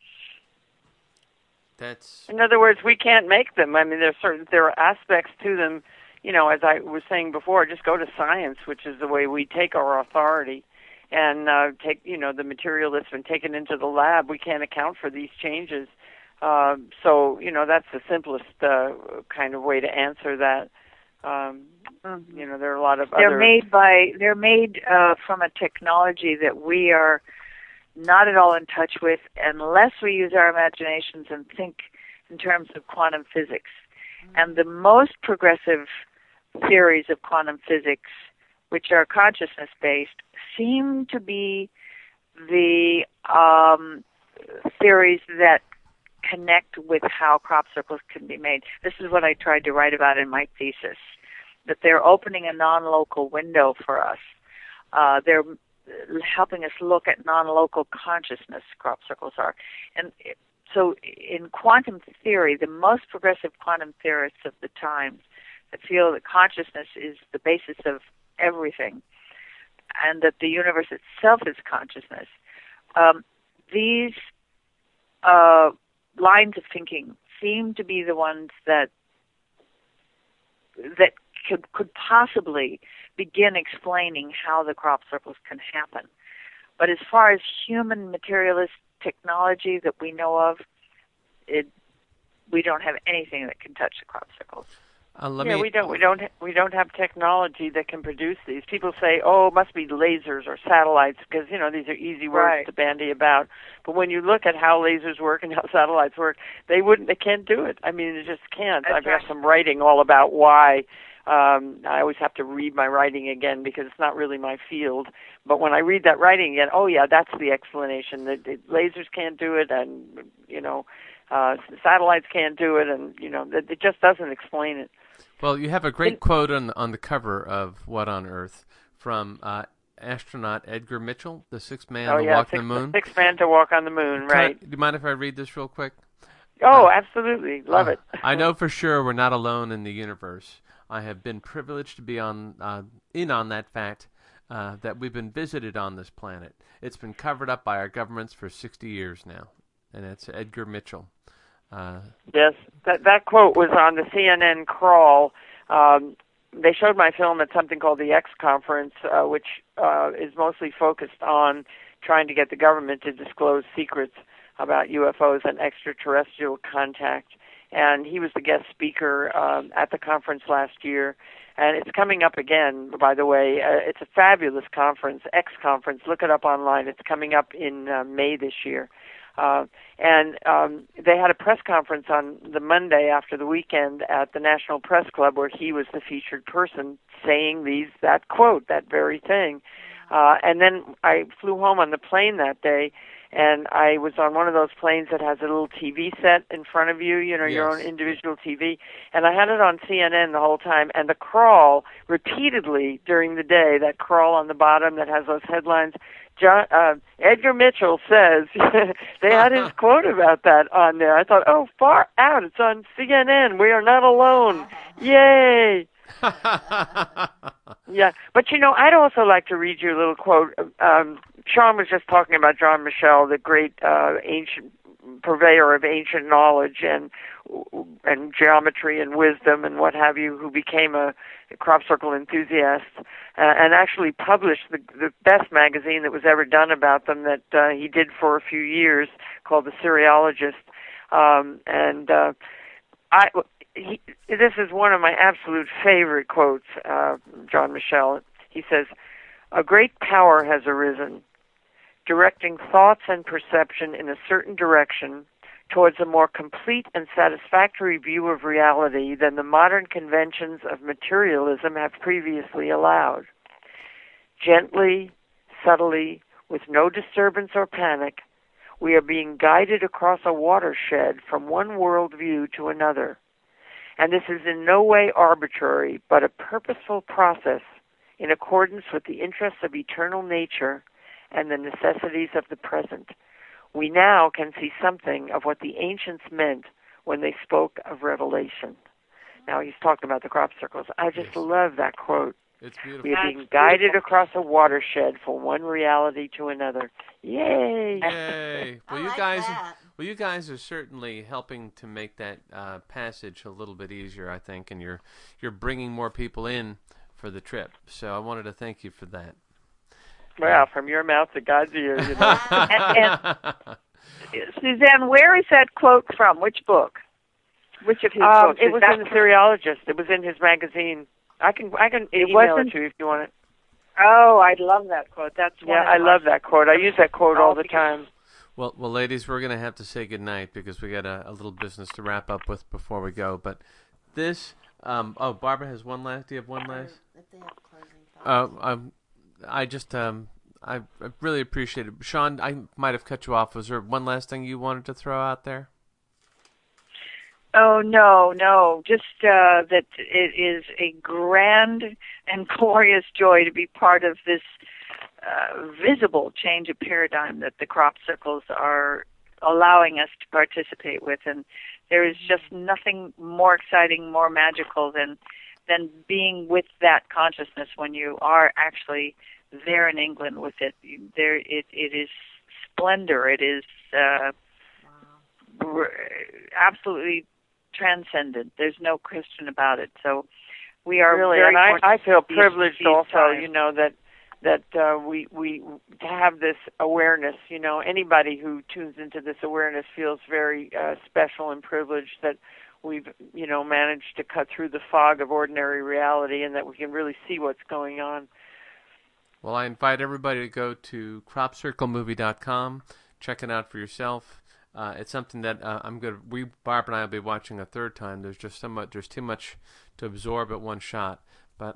In other words, we can't make them. I mean, there are aspects to them, as I was saying before, just go to science, which is the way we take our authority, and take, the material that's been taken into the lab. We can't account for these changes. So, that's the simplest kind of way to answer that. There are a lot of they're made from a technology that we are not at all in touch with unless we use our imaginations and think in terms of quantum physics. And the most progressive theories of quantum physics, which are consciousness-based, seem to be the theories that connect with how crop circles can be made. This is what I tried to write about in my thesis, that they're opening a non-local window for us. They're helping us look at non-local consciousness, crop circles are. And so in quantum theory, the most progressive quantum theorists of the times that feel that consciousness is the basis of everything and that the universe itself is consciousness, these lines of thinking seem to be the ones that that could possibly begin explaining how the crop circles can happen. But as far as human materialist technology that we know of, we don't have anything that can touch the crop circles. We don't have technology that can produce these. People say, "Oh, it must be lasers or satellites," because these are easy words to bandy about. But when you look at how lasers work and how satellites work, they can't do it. I mean, they just can't. I've got some writing all about why. I always have to read my writing again because it's not really my field. But when I read that writing again, oh yeah, that's the explanation. That lasers can't do it, and satellites can't do it, and it just doesn't explain it. Well, you have a great quote on the cover of What on Earth from astronaut Edgar Mitchell, the sixth man to walk on the moon. Sixth man to walk on the moon, right? Do you mind if I read this real quick? Oh, absolutely. Love it. I know for sure we're not alone in the universe. I have been privileged to be in on that fact that we've been visited on this planet. It's been covered up by our governments for 60 years now. And it's Edgar Mitchell. Yes, that quote was on the CNN crawl. They showed my film at something called the X Conference, which is mostly focused on trying to get the government to disclose secrets about UFOs and extraterrestrial contact. And he was the guest speaker at the conference last year. And it's coming up again, by the way. It's a fabulous conference, X Conference. Look it up online. It's coming up in May this year. And they had a press conference on the Monday after the weekend at the National Press Club where he was the featured person saying that quote, that very thing. And then I flew home on the plane that day, and I was on one of those planes that has a little TV set in front of you, your own individual TV, and I had it on CNN the whole time, and the crawl repeatedly during the day, that crawl on the bottom that has those headlines, Edgar Mitchell says, they had his quote about that on there. I thought, oh, far out, it's on CNN, we are not alone, yay! Yeah, but I'd also like to read you a little quote. Sean was just talking about John Michel, the great ancient purveyor of ancient knowledge and geometry and wisdom and what have you, who became a crop circle enthusiast and actually published the best magazine that was ever done about them that he did for a few years, called The Cereologist. This is one of my absolute favorite quotes, John Michel. He says, "A great power has arisen, directing thoughts and perception in a certain direction towards a more complete and satisfactory view of reality than the modern conventions of materialism have previously allowed. Gently, subtly, with no disturbance or panic, we are being guided across a watershed from one worldview to another. And this is in no way arbitrary, but a purposeful process in accordance with the interests of eternal nature and the necessities of the present. We now can see something of what the ancients meant when they spoke of revelation." Now he's talking about the crop circles. I just love that quote. It's beautiful. We are being guided across a watershed from one reality to another. Yay! Yay! Well, you guys are certainly helping to make that passage a little bit easier, I think, and you're bringing more people in for the trip. So I wanted to thank you for that. Well, from your mouth to God's ear, and Suzanne, where is that quote from? Which book? Which of his books? It was in The Cereologist. It was in his magazine. I can email it to you if you want it. Oh, I love that quote. That's I love that quote. I use that quote all the time. Well, ladies, we're going to have to say goodnight because we got a little business to wrap up with before we go. But this, Barbara has one last. Do you have one last? If they have closing thoughts. I really appreciate it. Sean, I might have cut you off. Was there one last thing you wanted to throw out there? Oh, no. Just that it is a grand and glorious joy to be part of this visible change of paradigm that the crop circles are allowing us to participate with. And there is just nothing more exciting, more magical than being with that consciousness when you are actually there in England with it. It is splendor. It is absolutely transcendent. There's no question about it. So we are really, very and I feel these privileged also, times. you know, that we to have this awareness. You know, anybody who tunes into this awareness feels very special and privileged that we've, you know, managed to cut through the fog of ordinary reality and that we can really see what's going on. Well, I invite everybody to go to cropcirclemovie.com, check it out for yourself. It's something that Barb and I will be watching a third time. There's just there's too much to absorb at one shot. But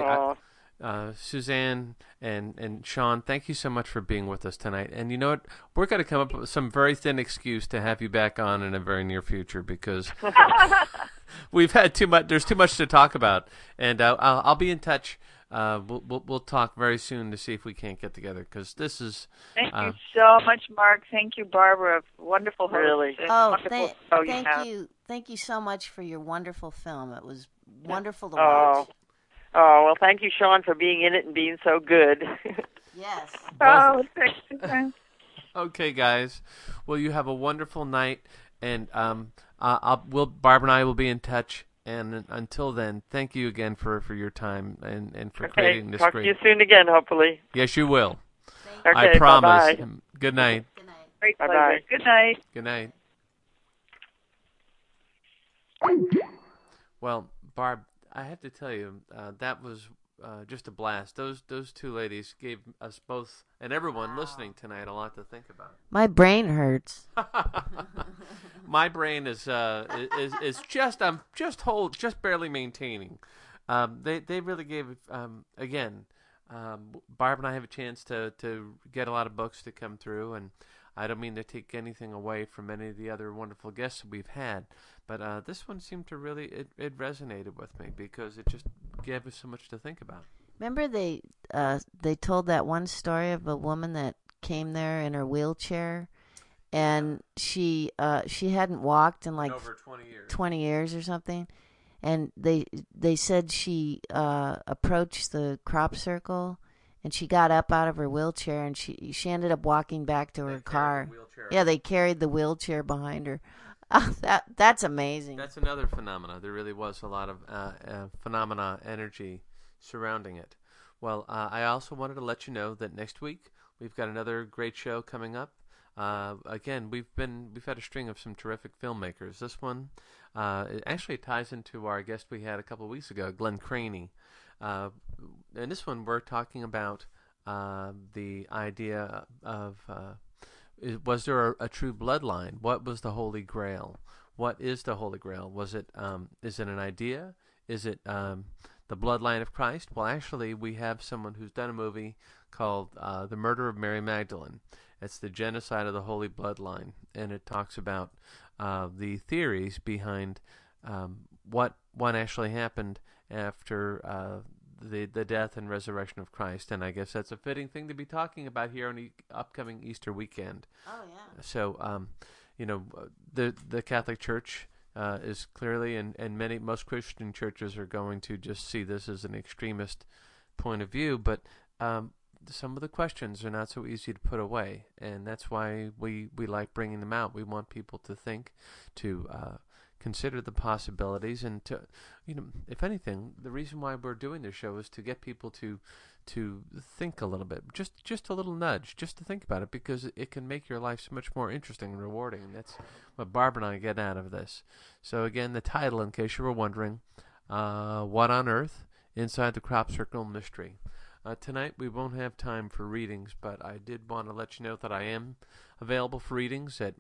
Suzanne and Sean, thank you so much for being with us tonight. And you know what? We're going to come up with some very thin excuse to have you back on in a very near future because we've had too much. There's too much to talk about, and I'll be in touch. We'll talk very soon to see if we can't get together because this is. Thank you so much, Mark. Thank you, Barbara. Wonderful host. Really. Thank you so much for your wonderful film. It was wonderful to watch. Oh, well, thank you, Sean, for being in it and being so good. Yes. Thanks. Okay, guys. Well, you have a wonderful night, and Barb and I will be in touch. And until then, thank you again for your time and for creating this talk great. To you soon again, hopefully. Yes, you will. Okay, I promise. bye-bye. Good night. Good night. Great pleasure. Bye-bye. Good night. Good night. Well, Barb, I have to tell you, that was just a blast. Those two ladies gave us both and everyone listening tonight a lot to think about. My brain hurts. My brain is just barely maintaining. They really gave again. Barb and I have a chance to get a lot of books to come through, and I don't mean to take anything away from any of the other wonderful guests that we've had, but this one seemed to really it resonated with me because it just gave us so much to think about. Remember they told that one story of a woman that came there in her wheelchair, and she hadn't walked in like over 20 years or something, and they said she approached the crop circle, and she got up out of her wheelchair, and she ended up walking back to her car. Yeah, they carried the wheelchair behind her. That's amazing. That's another phenomena. There really was a lot of phenomena energy surrounding it. Well, I also wanted to let you know that next week we've got another great show coming up. Again, we've had a string of some terrific filmmakers. This one it actually ties into our guest we had a couple of weeks ago, Glenn Craney. And this one we're talking about the idea of was there a true bloodline? What was the Holy Grail? What is the Holy Grail? Was it is it an idea? Is it the bloodline of Christ? Well, actually, we have someone who's done a movie called The Murder of Mary Magdalene. It's the genocide of the Holy Bloodline, and it talks about the theories behind what actually happened after the death and resurrection of Christ. And I guess that's a fitting thing to be talking about here on the upcoming Easter weekend. Oh yeah. So, the Catholic Church is clearly, and most Christian churches are going to just see this as an extremist point of view, but some of the questions are not so easy to put away, and that's why we like bringing them out. We want people to think, to consider the possibilities, and to, if anything, the reason why we're doing this show is to get people to think a little bit, just a little nudge, just to think about it, because it can make your life so much more interesting and rewarding, and that's what Barb and I get out of this. So again, the title, in case you were wondering, What on Earth? Inside the Crop Circle Mystery. Tonight we won't have time for readings, but I did want to let you know that I am available for readings at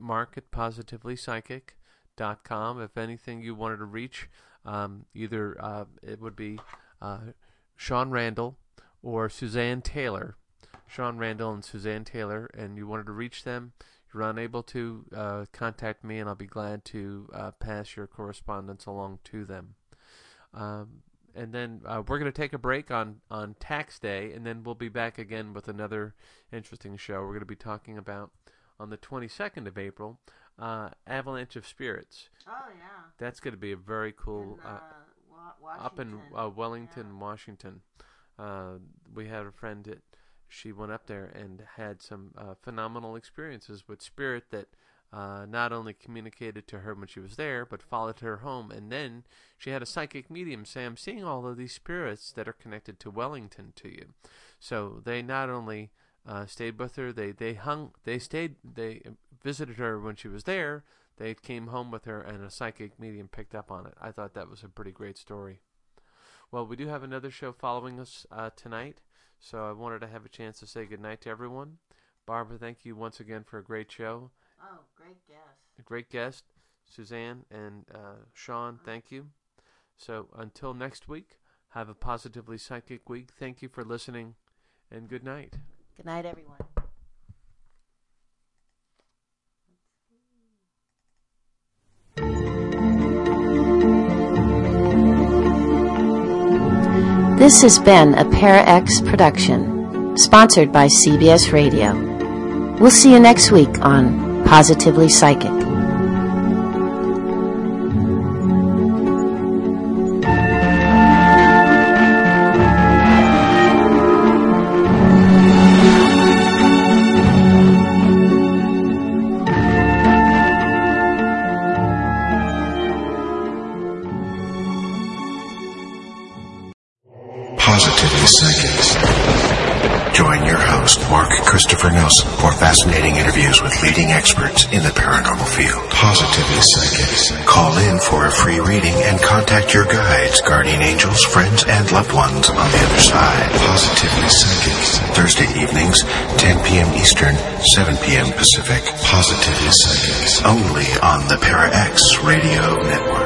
mark@positivelypsychic.com. If anything you wanted to reach, either it would be Sean Randall or Suzanne Taylor. Sean Randall and Suzanne Taylor, and you wanted to reach them, you're unable to, contact me, and I'll be glad to pass your correspondence along to them. And then we're going to take a break on Tax Day, and then we'll be back again with another interesting show. We're going to be talking about, on the 22nd of April, Avalanche of Spirits. Oh yeah. That's going to be a very cool up in Wellington, yeah. Washington. We had a friend that she went up there and had some phenomenal experiences with spirit that not only communicated to her when she was there, but followed her home. And then she had a psychic medium say, I'm seeing all of these spirits that are connected to Wellington to you. So they not only stayed with her, they visited her when she was there, they came home with her, and a psychic medium picked up on it. I thought that was a pretty great story. Well, we do have another show following us tonight, so I wanted to have a chance to say goodnight to everyone. Barbara, thank you once again for a great show. Oh, great guest. A great guest. Suzanne and Sean, thank you. So until next week, have a positively psychic week. Thank you for listening, and good night. Good night, everyone. This has been a Para-X production, sponsored by CBS Radio. We'll see you next week on Positively Psychic. Positively Psychic. Join your host, Mark Christopher Nelson, for fascinating interviews with leading experts in the paranormal field. Positively Psychic. Call in for a free reading and contact your guides, guardian angels, friends, and loved ones on the other side. Positively Psychic. Thursday evenings, 10 p.m. Eastern, 7 p.m. Pacific. Positively Psychic. Only on the Para-X Radio Network.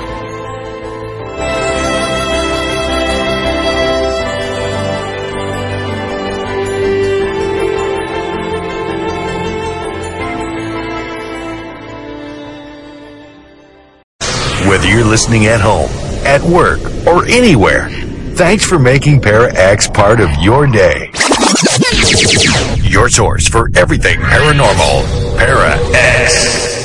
Whether you're listening at home, at work, or anywhere, thanks for making Para-X part of your day. Your source for everything paranormal. Para-X.